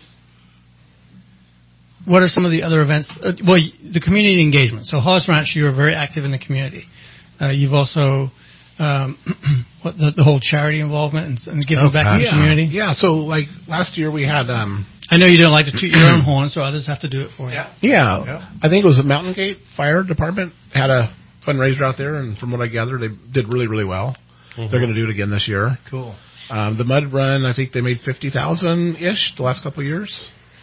what are some of the other events? Uh, well, y- the community engagement. So Hawes Ranch, you're very active in the community. Uh, you've also um, what the, the whole charity involvement and, and giving Oh, back gosh. to the community. Yeah. So like last year we had. um I know you don't like to toot your own horn, so others have to do it for you. Yeah. Yeah. I think it was the Mountain Gate Fire Department had a fundraiser out there, and from what I gather, they did really, really well. Mm-hmm. They're going to do it again this year. Cool. Um, the Mud Run, I think they made fifty thousand ish the last couple of years.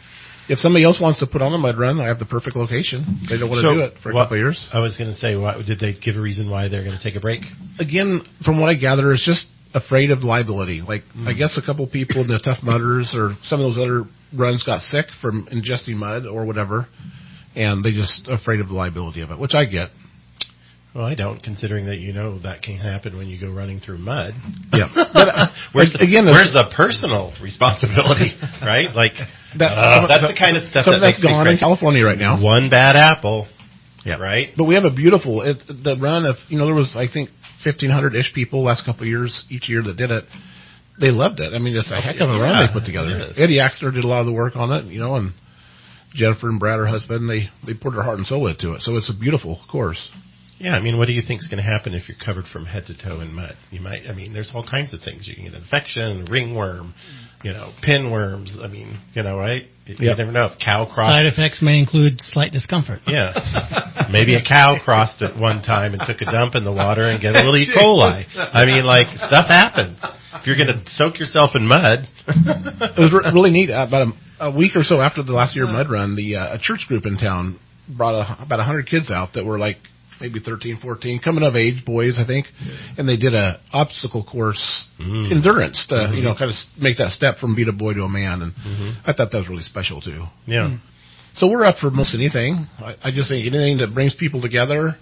If somebody else wants to put on a Mud Run, I have the perfect location. They don't want to So, do it for a what- couple of years. I was going to say, what, did they give a reason why they're going to take a break? Again, from what I gather, it's just afraid of liability. Like, Mm. I guess a couple people in the Tough Mudders or some of those other runs got sick from ingesting mud or whatever, and they just afraid of the liability of it, which I get. Well, I don't, considering that you know that can happen when you go running through mud. Yeah. But, uh, Where's the, again, where's the personal responsibility, right? Like, That- uh, some- that's some- the kind of stuff some that of that's makes me gone in crazy. California right now. One bad apple, Yeah. right? But we have a beautiful it, the run of you know there was I think fifteen hundred ish people last couple of years each year that did it. They loved it. I mean, it's a heck of a run Yeah, they put together. it is. Eddie Axler did a lot of the work on it, you know, and Jennifer and Brad, her husband, they they poured their heart and soul into it. So it's a beautiful course. Yeah, I mean, what do you think is going to happen if you're covered from head to toe in mud? You might, I mean, there's all kinds of things. You can get an infection, ringworm, you know, pinworms. I mean, you know, right? You, you Yep. never know if cow crossed. Side effects may include slight discomfort. Yeah. Maybe a cow crossed at one time and took a dump in the water and get a little E. coli. I mean, like, stuff happens. If you're going to soak yourself in mud. It was re- really neat. Uh, about a, a week or so after the last year mud run, the uh, a church group in town brought a, about a hundred kids out that were like maybe thirteen, fourteen, coming of age boys, I think, and they did a obstacle course Mm. endurance to Mhm. you know kind of make that step from being a boy to a man, and Mhm. I thought that was really special too. Yeah. So we're up for most anything. I, I just think anything that brings people together.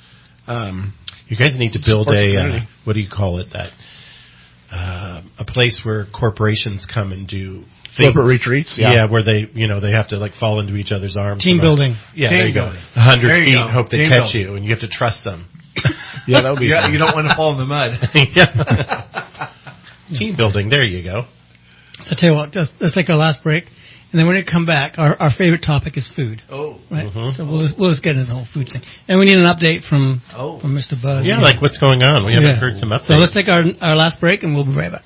Um, You guys need to build Supports the a, uh, community. what do you call it, that, uh, a place where corporations come and do things. Corporate retreats, yeah. Yeah, where they, you know, they have to like fall into each other's arms. Team and, uh, building. Yeah, Team there you go. building. A hundred There you feet, go. and hope they Team catch building. you, and you have to trust them. yeah, that would be. You, fun. you don't want to fall in the mud. Yeah. Team building, there you go. So tell you what, let's, let's take our last break, and then when we come back, our, our favorite topic is food. Oh. Right. Mhm. So we'll just, we'll just get into the whole food thing, and we need an update from Oh. from Mister Buzz. Yeah, like what's going on? We haven't Yeah. heard some updates. So let's take our our last break, and we'll be right back.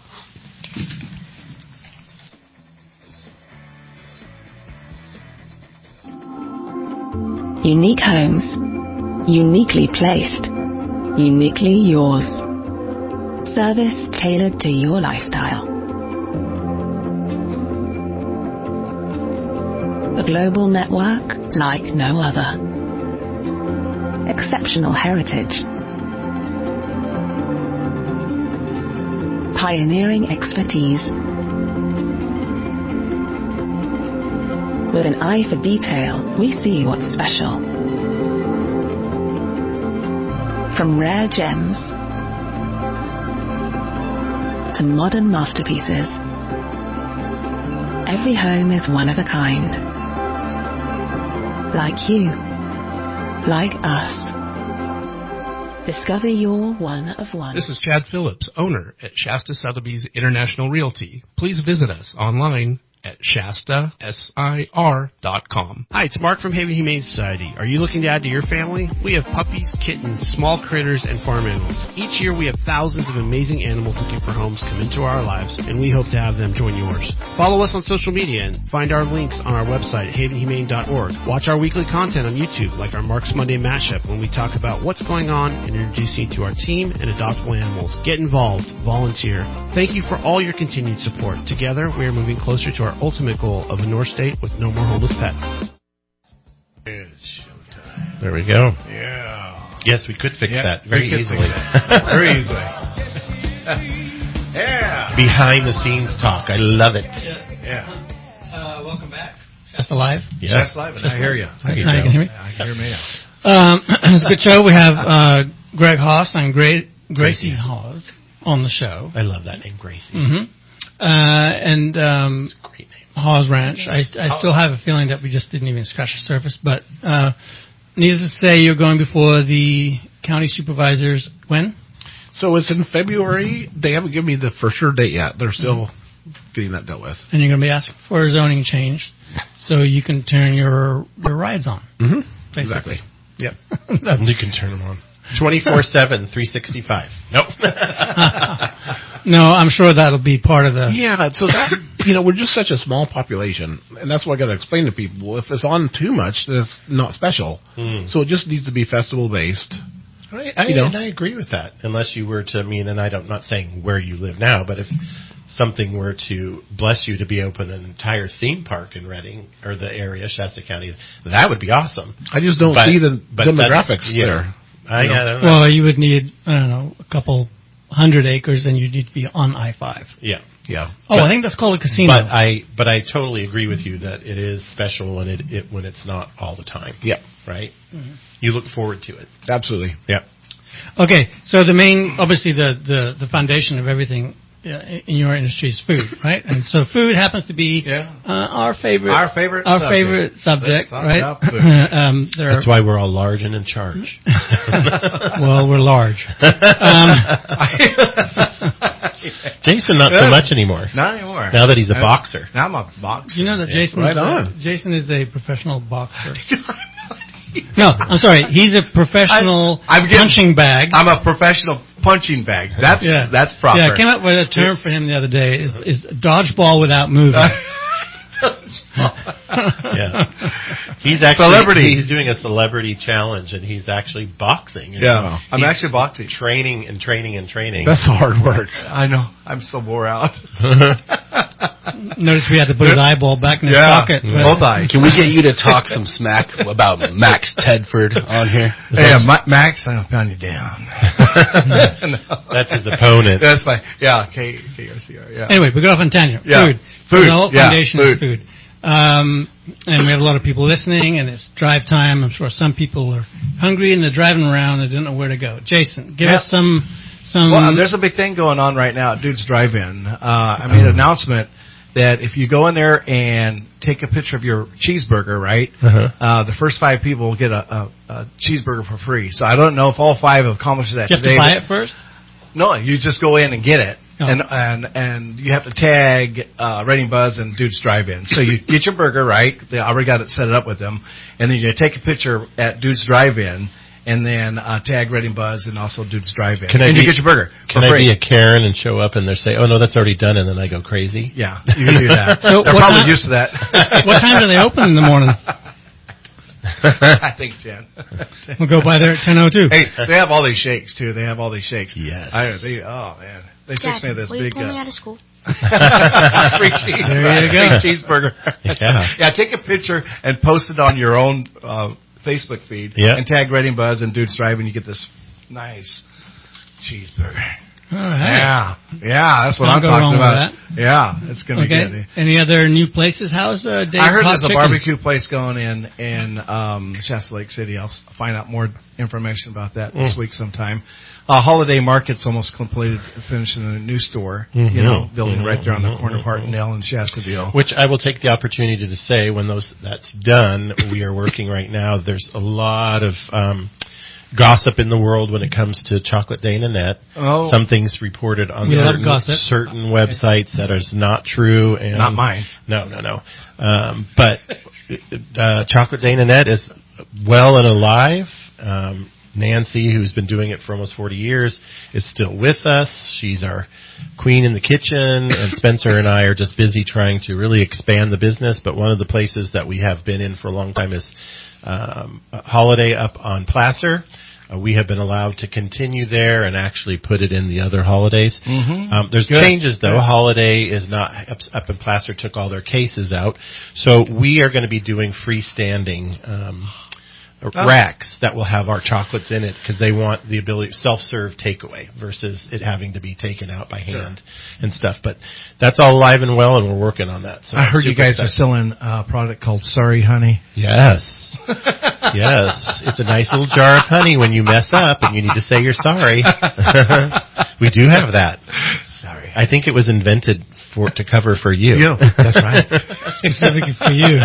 Unique homes. Uniquely placed. Uniquely yours. Service tailored to your lifestyle. A global network like no other. Exceptional heritage. Pioneering expertise. With an eye for detail, we see what's special. From rare gems to modern masterpieces, every home is one of a kind. Like you, like us. Discover your one of one. This is Chad Phillips, owner at Shasta Sotheby's International Realty. Please visit us online at Shasta S I R dot com. Hi, it's Mark from Haven Humane Society. Are you looking to add to your family? We have puppies, kittens, small critters, and farm animals. Each year we have thousands of amazing animals looking for homes come into our lives, and we hope to have them join yours. Follow us on social media and find our links on our website, haven humane dot org. Watch our weekly content on YouTube, like our Mark's Monday Mashup, when we talk about what's going on and introduce you to our team and adoptable animals. Get involved. Volunteer. Thank you for all your continued support. Together, we are moving closer to our ultimate goal of a North State with no more homeless pets. It's showtime. There we go. Yeah. Yes, we could fix Yeah, that very we could easily. fix that. Very easily. Yeah. Behind the scenes talk. I love it. Yeah. Uh, welcome back. Shasta Live. Yeah. Just live, and I hear you. Now you can hear me? I can hear me now. Um, it's a good show. We have uh, Greg Haas and Gra- Gracie Haas on the show. I love that name, Gracie. Mm-hmm. Uh, and um, It's a great name. Hawes Ranch. I, I still have a feeling that we just didn't even scratch the surface. But uh, needless to say, you're going before the county supervisors when? So it's in February. They haven't given me the for sure date yet. They're still mm-hmm. getting that dealt with. And you're going to be asking for a zoning change so you can turn your your rides on. Mm-hmm. Basically. Exactly. Yep. You can turn them on. twenty-four seven, three sixty-five. Nope. No, I'm sure that'll be part of the... Yeah, so that, you know, we're just such a small population, and that's what I got to explain to people. If it's on too much, that's not special. Mm. So it just needs to be festival-based. I, I, you know? And I agree with that, unless you were to, I mean, and I don't, I'm not saying where you live now, but if something were to bless you to be open an entire theme park in Redding, or the area, Shasta County, that would be awesome. I just don't but, see the but demographics yeah, there. I, you know? I don't know. Well, you would need, I don't know, a couple hundred acres, and you need to be on I five. Yeah. Yeah. Oh, but, I think that's called a casino. But I, but I totally agree with you that it is special when it, it when it's not all the time. Yeah. Right. Mm-hmm. You look forward to it. Absolutely. Yeah. Okay, so the main, obviously, the, the, the foundation of everything uh, in your industry is food, right? And so food happens to be Yeah. uh, our favorite, Our favorite our subject. favorite subject, Let's talk right? about food. um, there That's are, why we're all large and in charge. well, we're large. Um, Jason, not so much anymore. Not anymore. Now that he's a I- boxer. Now I'm a boxer. you know that Jason, right is a, on. Jason is a professional boxer. No, I'm sorry. He's a professional I- I'm getting- punching bag. I'm a professional punching bag. That's yeah. that's proper. Yeah, I came up with a term for him the other day. Is, is dodgeball without moving. Yeah. He's actually Celebrity. He's doing a celebrity challenge, and he's actually boxing. And Yeah, I'm he's actually boxing. Training and training and training. That's hard work. I know. I'm so wore out. Notice we had to put his eyeball back in his Yeah. pocket. but- Both eyes. Can we get you to talk some smack about Max Tedford on here? Hey, Ma- Max, I'm pound you down. No. That's his opponent. That's my yeah. K K R C R. Yeah. Anyway, we got off on tangent. Yeah. Food. Food. So the whole Yeah. foundation Food. is food. Um, and we have a lot of people listening, and it's drive time. I'm sure some people are hungry and they're driving around and they don't know where to go. Jason, give Yeah. us some some. Well, there's a big thing going on right now at Dude's Drive-In. Uh, I made an announcement that if you go in there and take a picture of your cheeseburger, right, Uh-huh. uh, the first five people will get a, a, a cheeseburger for free. So I don't know if all five have accomplished that you have today. to buy but- it first. No, you just go in and get it. Oh. And and and you have to tag uh, Reading Buzz and Dude's Drive-In. So you get your burger, right? They already got it set up with them. And then you take a picture at Dude's Drive-In and then uh, tag Reading Buzz and also Dude's Drive-In. Can I and be- you get your burger Can for I free. be a Karen and show up and they say, "Oh no, that's already done," and then I go crazy? Yeah, you can do that. So They're what probably time- used to that. What time do they open in the morning? I think ten. We'll go by there at ten oh two. Hey, they have all these shakes too. They have all these shakes. Yes. I, they, oh man, they Dad, fixed me this will big. you pull Uh, me out of school? free cheese. There you go. Free cheeseburger. Yeah. Yeah. Take a picture and post it on your own uh, Facebook feed. Yeah. And tag Rating Buzz and Dudes Driving. You get this nice cheeseburger. All right. Yeah, yeah, that's what Don't I'm go talking wrong with about. that. Yeah, it's gonna Okay. be good. Any other new places? How's uh, Dave's I heard Hot there's a Chicken? barbecue place going in in um, Shasta Lake City. I'll s- find out more information about that this Mm. week sometime. Uh, Holiday Market's almost completed, finishing a new store. Mhm. You know, building Mhm. right there on the Mhm. corner of Hartendale and Shastaville. Which I will take the opportunity to say when those that's done, we are working right now. There's a lot of um, gossip in the world when it comes to Chocolate Day Nanette. Oh. Some things reported on We love certain, gossip. certain websites that is not true. And Not mine. No, no, no. Um, but uh, Chocolate Day Nanette is well and alive. Um, Nancy, who's been doing it for almost forty years, is still with us. She's our queen in the kitchen, and Spencer and I are just busy trying to really expand the business. But one of the places that we have been in for a long time is um, Holiday up on Placer. Uh, we have been allowed to continue there and actually put it in the other holidays. Mm-hmm. Um, there's Good. changes though. Good. Holiday is not up, up in Placer, took all their cases out, so we are going to be doing freestanding um, Oh. racks that will have our chocolates in it because they want the ability self-serve takeaway versus it having to be taken out by hand and stuff. But that's all alive and well, and we're working on that. So I heard I'm you super guys are excited. selling a product called Sorry Honey. Yes. Yes. It's a nice little jar of honey when you mess up and you need to say you're sorry. We do have that. Sorry. I think it was invented for to cover for you. You. That's right. Specifically for you.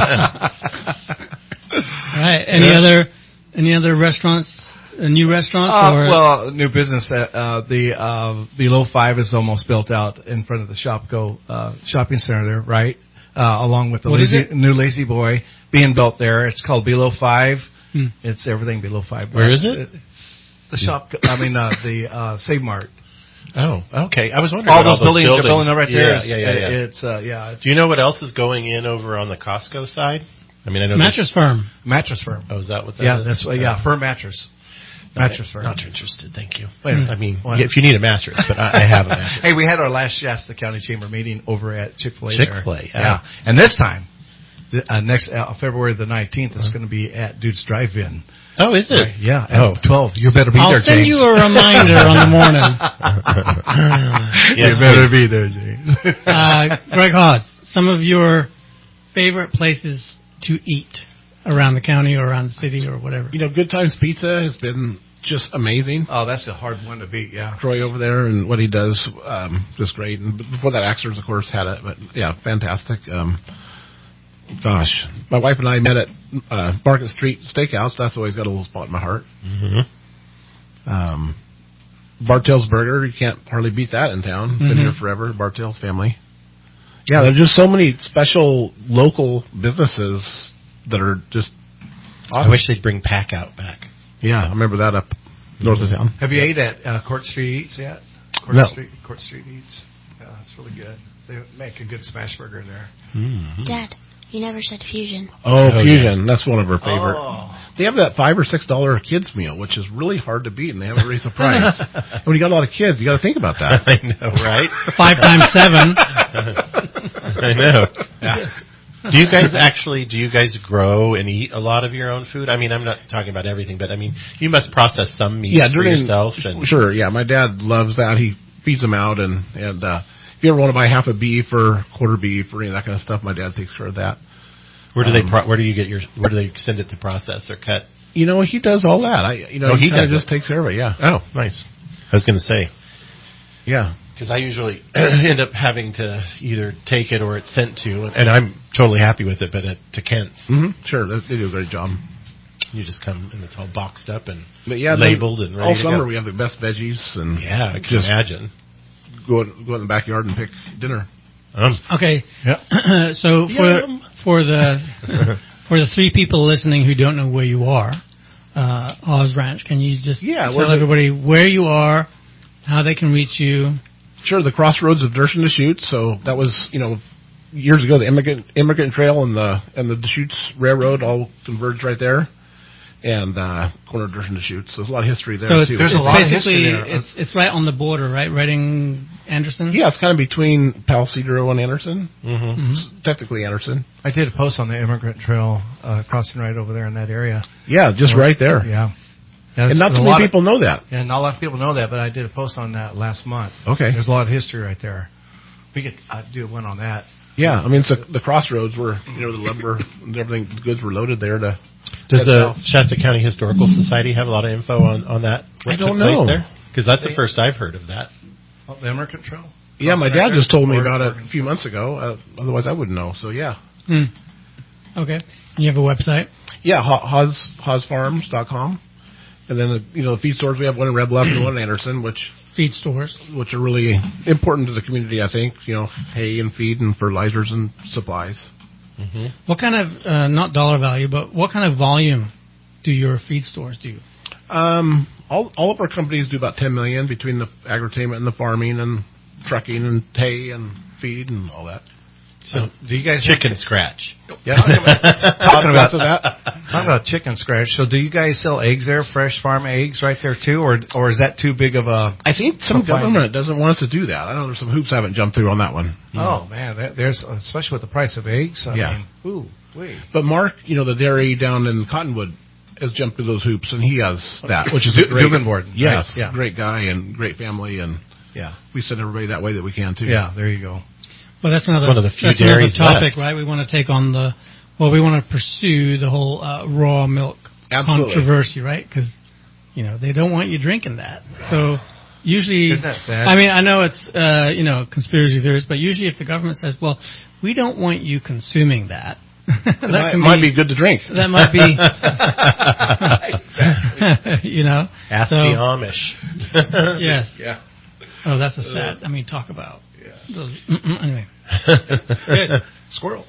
All right. Any Yeah. other any other restaurants? Uh, new restaurants? Uh, or well, new business. Uh, uh, the uh, Below Five is almost built out in front of the Shopko uh, shopping center there, right? Uh, along with the What is lazy, it? new Lazy Boy being built there. It's called Below Five. Hmm. It's everything below five. Where bucks. is it? The shop. I mean, uh, the uh, Save Mart. Oh, okay. I was wondering All what those, buildings, are building up right there. Yeah, yeah, yeah, yeah. It's uh, yeah. It's Do you know what else is going in over on the Costco side? I mean, I know Mattress Firm. Mattress Firm. Oh, is that what that yeah, is? that's what. Yeah, Firm Mattress. Mattress Firm. Not interested, thank you. Wait, I mean, what? yeah, if you need a mattress, but I, I have a mattress. Hey, we had our last Shasta County Chamber meeting over at Chick-fil-A. Chick-fil-A, there. yeah. And this time, the, uh, next uh, February the nineteenth, it's going to be at Dude's Drive-In. Oh, is it? Right, yeah, at Oh. twelve. You better be I'll there, send James. you a reminder on the morning. Yes, you better please. be there, James. Uh, Greg Hawes, some of your favorite places to eat around the county or around the city or whatever. You know, Good Times Pizza has been just amazing. Oh, that's a hard one to beat, yeah. Troy over there and what he does, um, just great. And before that, Axler's, of course, had it, but yeah, fantastic. Um, gosh, my wife and I met at uh, Market Street Steakhouse. That's always got a little spot in my heart. Mm-hmm. Um, Bartell's Burger, you can't hardly beat that in town. Mm-hmm. Been here forever, Bartell's family. Yeah, there's just so many special local businesses that are just awesome. I wish they'd bring Pack Out back. Yeah, I remember that up north of town. Have you ate at uh, Court Street Eats yet? Court No. Street, Court Street Eats. Yeah, it's really good. They make a good smash burger there. Mm-hmm. Dad, you never said fusion. Oh, Oh, Fusion. That's one of our favorite. Oh. They have that five or six dollar kids meal, which is really hard to beat, and they haven't raised the price. And when you got a lot of kids, you got to think about that. I know, right? Five times seven. I know. Yeah. Do you guys actually, do you guys grow and eat a lot of your own food? I mean, I'm not talking about everything, but I mean, you must process some meat Yeah, for during yourself. And, sure. Yeah, my dad loves that. He feeds them out, and and uh, if you ever want to buy half a beef or quarter beef or any of that kind of stuff, my dad takes care of that. where do they, Um, pro- where do you get your, where do they send it to process or cut? You know, he does all that. I, you know, Oh, he kinda does just it. takes care of it. Yeah, Oh, nice. I was going to say. yeah. Because I usually end up having to either take it or it's sent to, and I'm totally happy with it, but at, to Kent's, Mm-hmm. Sure, they they do a great job. you just come and it's all boxed up and But yeah, labeled then and ready all to summer go. we have the best veggies, and Yeah, I can just imagine. go go in the backyard and pick dinner. Um, Okay. Yeah. So for Yum. for the for the three people listening who don't know where you are, uh, Oz Ranch, can you just Yeah, tell we're the- everybody where you are, how they can reach you? Sure, the crossroads of Dershon Deschutes. So that was, you know, years ago, the immigrant immigrant trail and the and the Deschutes Railroad all converged right there, and uh, corner of Dershowitz Deschutes. So there's a lot of history there so it's, too. There's it's a lot of history there. It's, it's right on the border, right? Reading, Anderson. Yeah, it's kind of between Palo Cedro and Anderson. Mm-hmm. Mm-hmm. Technically Anderson. I did a post on the immigrant trail uh, crossing right over there in that area. Yeah, just or, right there. Yeah. yeah and not too many people of, know that. Yeah, not a lot of people know that, but I did a post on that last month. Okay. There's a lot of history right there. We could uh, do one on that. Yeah, I mean, it's a, the crossroads where, you know, the lumber and everything, the goods were loaded there to... Does the Shasta County Historical Society have a lot of info on, on that? I don't know. Because that's the first I've heard of that. Oh, the immigrant trail? Yeah, my dad just told me about it a few months ago. Uh, otherwise, I wouldn't know. So, yeah. Hmm. Okay. You have a website? Yeah, Haas, haas farms dot com. And then, the, you know, the feed stores, we have one in Red Bluff and one in Anderson, which... Feed stores. Which are really important to the community, I think. You know, hay and feed and fertilizers and supplies. Mm-hmm. What kind of, uh, not dollar value, but what kind of volume do your feed stores do? Um, all, all of our companies do about ten million dollars between the agri-tainment and the farming and trucking and hay and feed and all that. So, do you guys chicken scratch? Yeah, talking about that. Talking about chicken scratch. So, do you guys sell eggs there, fresh farm eggs, right there too, or or is that too big of a? I think some government doesn't want us to do that. I know there's some hoops I haven't jumped through on that one. Oh man, that, there's especially with the price of eggs. I yeah. mean, ooh, wait. But Mark, you know, the dairy down in Cottonwood has jumped through those hoops, and he has that, which is a great. Duvenborn. Yes, right? yeah, great guy and great family, and yeah, we send everybody that way that we can too. Yeah, there you go. Well, that's another, one of the few that's another dairies topic, left. right? We want to take on the, well, we want to pursue the whole uh, raw milk Absolutely. controversy, right? Because, you know, they don't want you drinking that. So usually, isn't that sad? I mean, I know it's, uh, you know, conspiracy theories, but usually if the government says, well, we don't want you consuming that, that it might, can might be, be good to drink. That might be, exactly. you know. Ask so, the Amish. Yes. Yeah. Oh, that's a sad, I mean, talk about. Yeah. Those, anyway. Squirrel.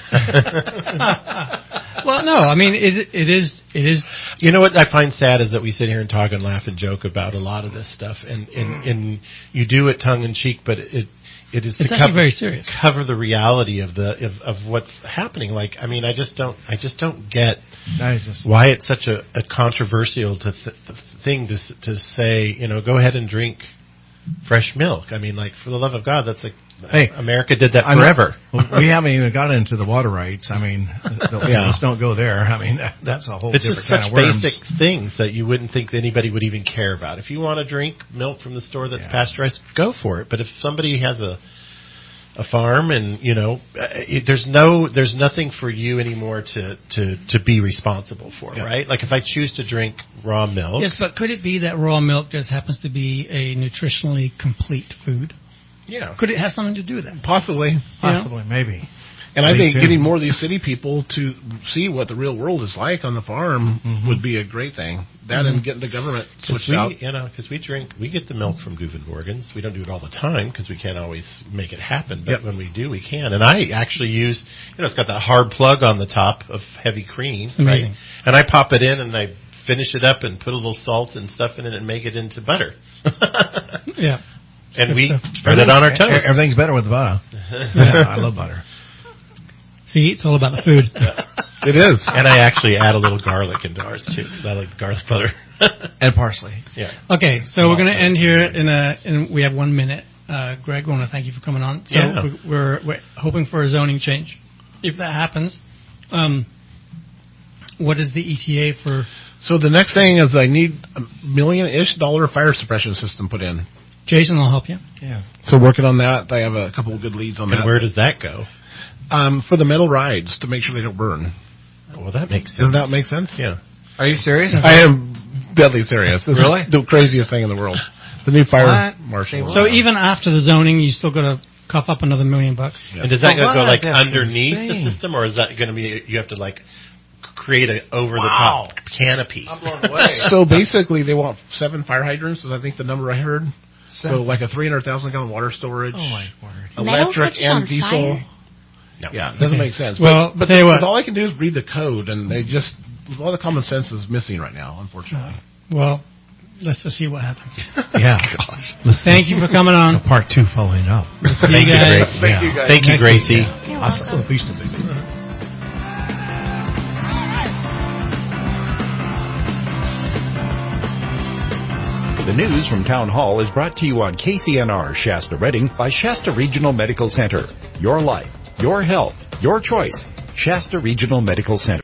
Well, no, I mean, it, it is, it is. You know what I find sad is that we sit here and talk and laugh and joke about a lot of this stuff, and, and, and you do it tongue in cheek, but it it is it's to actually cover, very serious. cover the reality of the of, of what's happening. Like, I mean, I just don't, I just don't get just, why it's such a, a controversial to th- thing to to say. You know, go ahead and drink fresh milk. I mean, like, for the love of God, that's like, hey, America did that forever. We haven't even got into the water rights. I mean, yeah. Let's don't go there. I mean, that's a whole it's different just kind such of worms. basic things that you wouldn't think that anybody would even care about. If you want to drink milk from the store that's yeah. pasteurized, go for it. But if somebody has a a farm and, you know, it, there's no, there's nothing for you anymore to, to, to be responsible for, yeah. right? Like if I choose to drink raw milk. Yes, but could it be that raw milk just happens to be a nutritionally complete food? Yeah. Could it have something to do with that? Possibly. Possibly, you know? maybe. And Me I think too. getting more of these city people to see what the real world is like on the farm mm-hmm. would be a great thing. That mm-hmm. and getting the government switched we, out. You know, because we drink, we get the milk from Duvenborgans. We don't do it all the time because we can't always make it happen. But yep. when we do, we can. And I actually use, you know, it's got that hard plug on the top of heavy cream, right? And I pop it in and I finish it up and put a little salt and stuff in it and make it into butter. Yeah. And we spread it on our toast. Everything's better with butter. Yeah, I love butter. See, it's all about the food. Yeah. It is. And I actually add a little garlic into ours, too, because I like garlic butter. And parsley. Yeah. Okay, so we're going to end here in a, in, we have one minute. Uh, Greg, we want to thank you for coming on. So yeah. we're, we're hoping for a zoning change. If that happens, um, what is the E T A for? So the next thing is I need a million-ish dollar fire suppression system put in. Jason will help you. Yeah. So working on that. I have a couple of good leads on and that. And where does that go? Um, for the metal rides to make sure they don't burn. Well, that makes sense. Doesn't that make sense? Yeah. Are you serious? I am deadly serious. This really? is the craziest thing in the world. The new fire marshal. So even after the zoning, you still got to cough up another million bucks. Yeah. And does that oh, go, go like That's underneath insane. the system, or is that going to be you have to like create a over the top wow. canopy? I'm blown away. So basically, they want seven fire hydrants. Is I think the number I heard. Seven. So like a three hundred thousand gallon water storage. Oh my word! Electric and diesel. Fire? No. Yeah, it doesn't okay. make sense. Well, but, but tell you what. all I can do is read the code, and they just all the common sense is missing right now, unfortunately. Uh, well, let's just see what happens. Yeah. Gosh. Thank you for coming on. So part two following up. See you guys. Thank you guys. Thank you, Gracie. You're Awesome. Oh, at least a big deal. The news from Town Hall is brought to you on K C N R Shasta Redding by Shasta Regional Medical Center. Your life, your health, your choice. Shasta Regional Medical Center.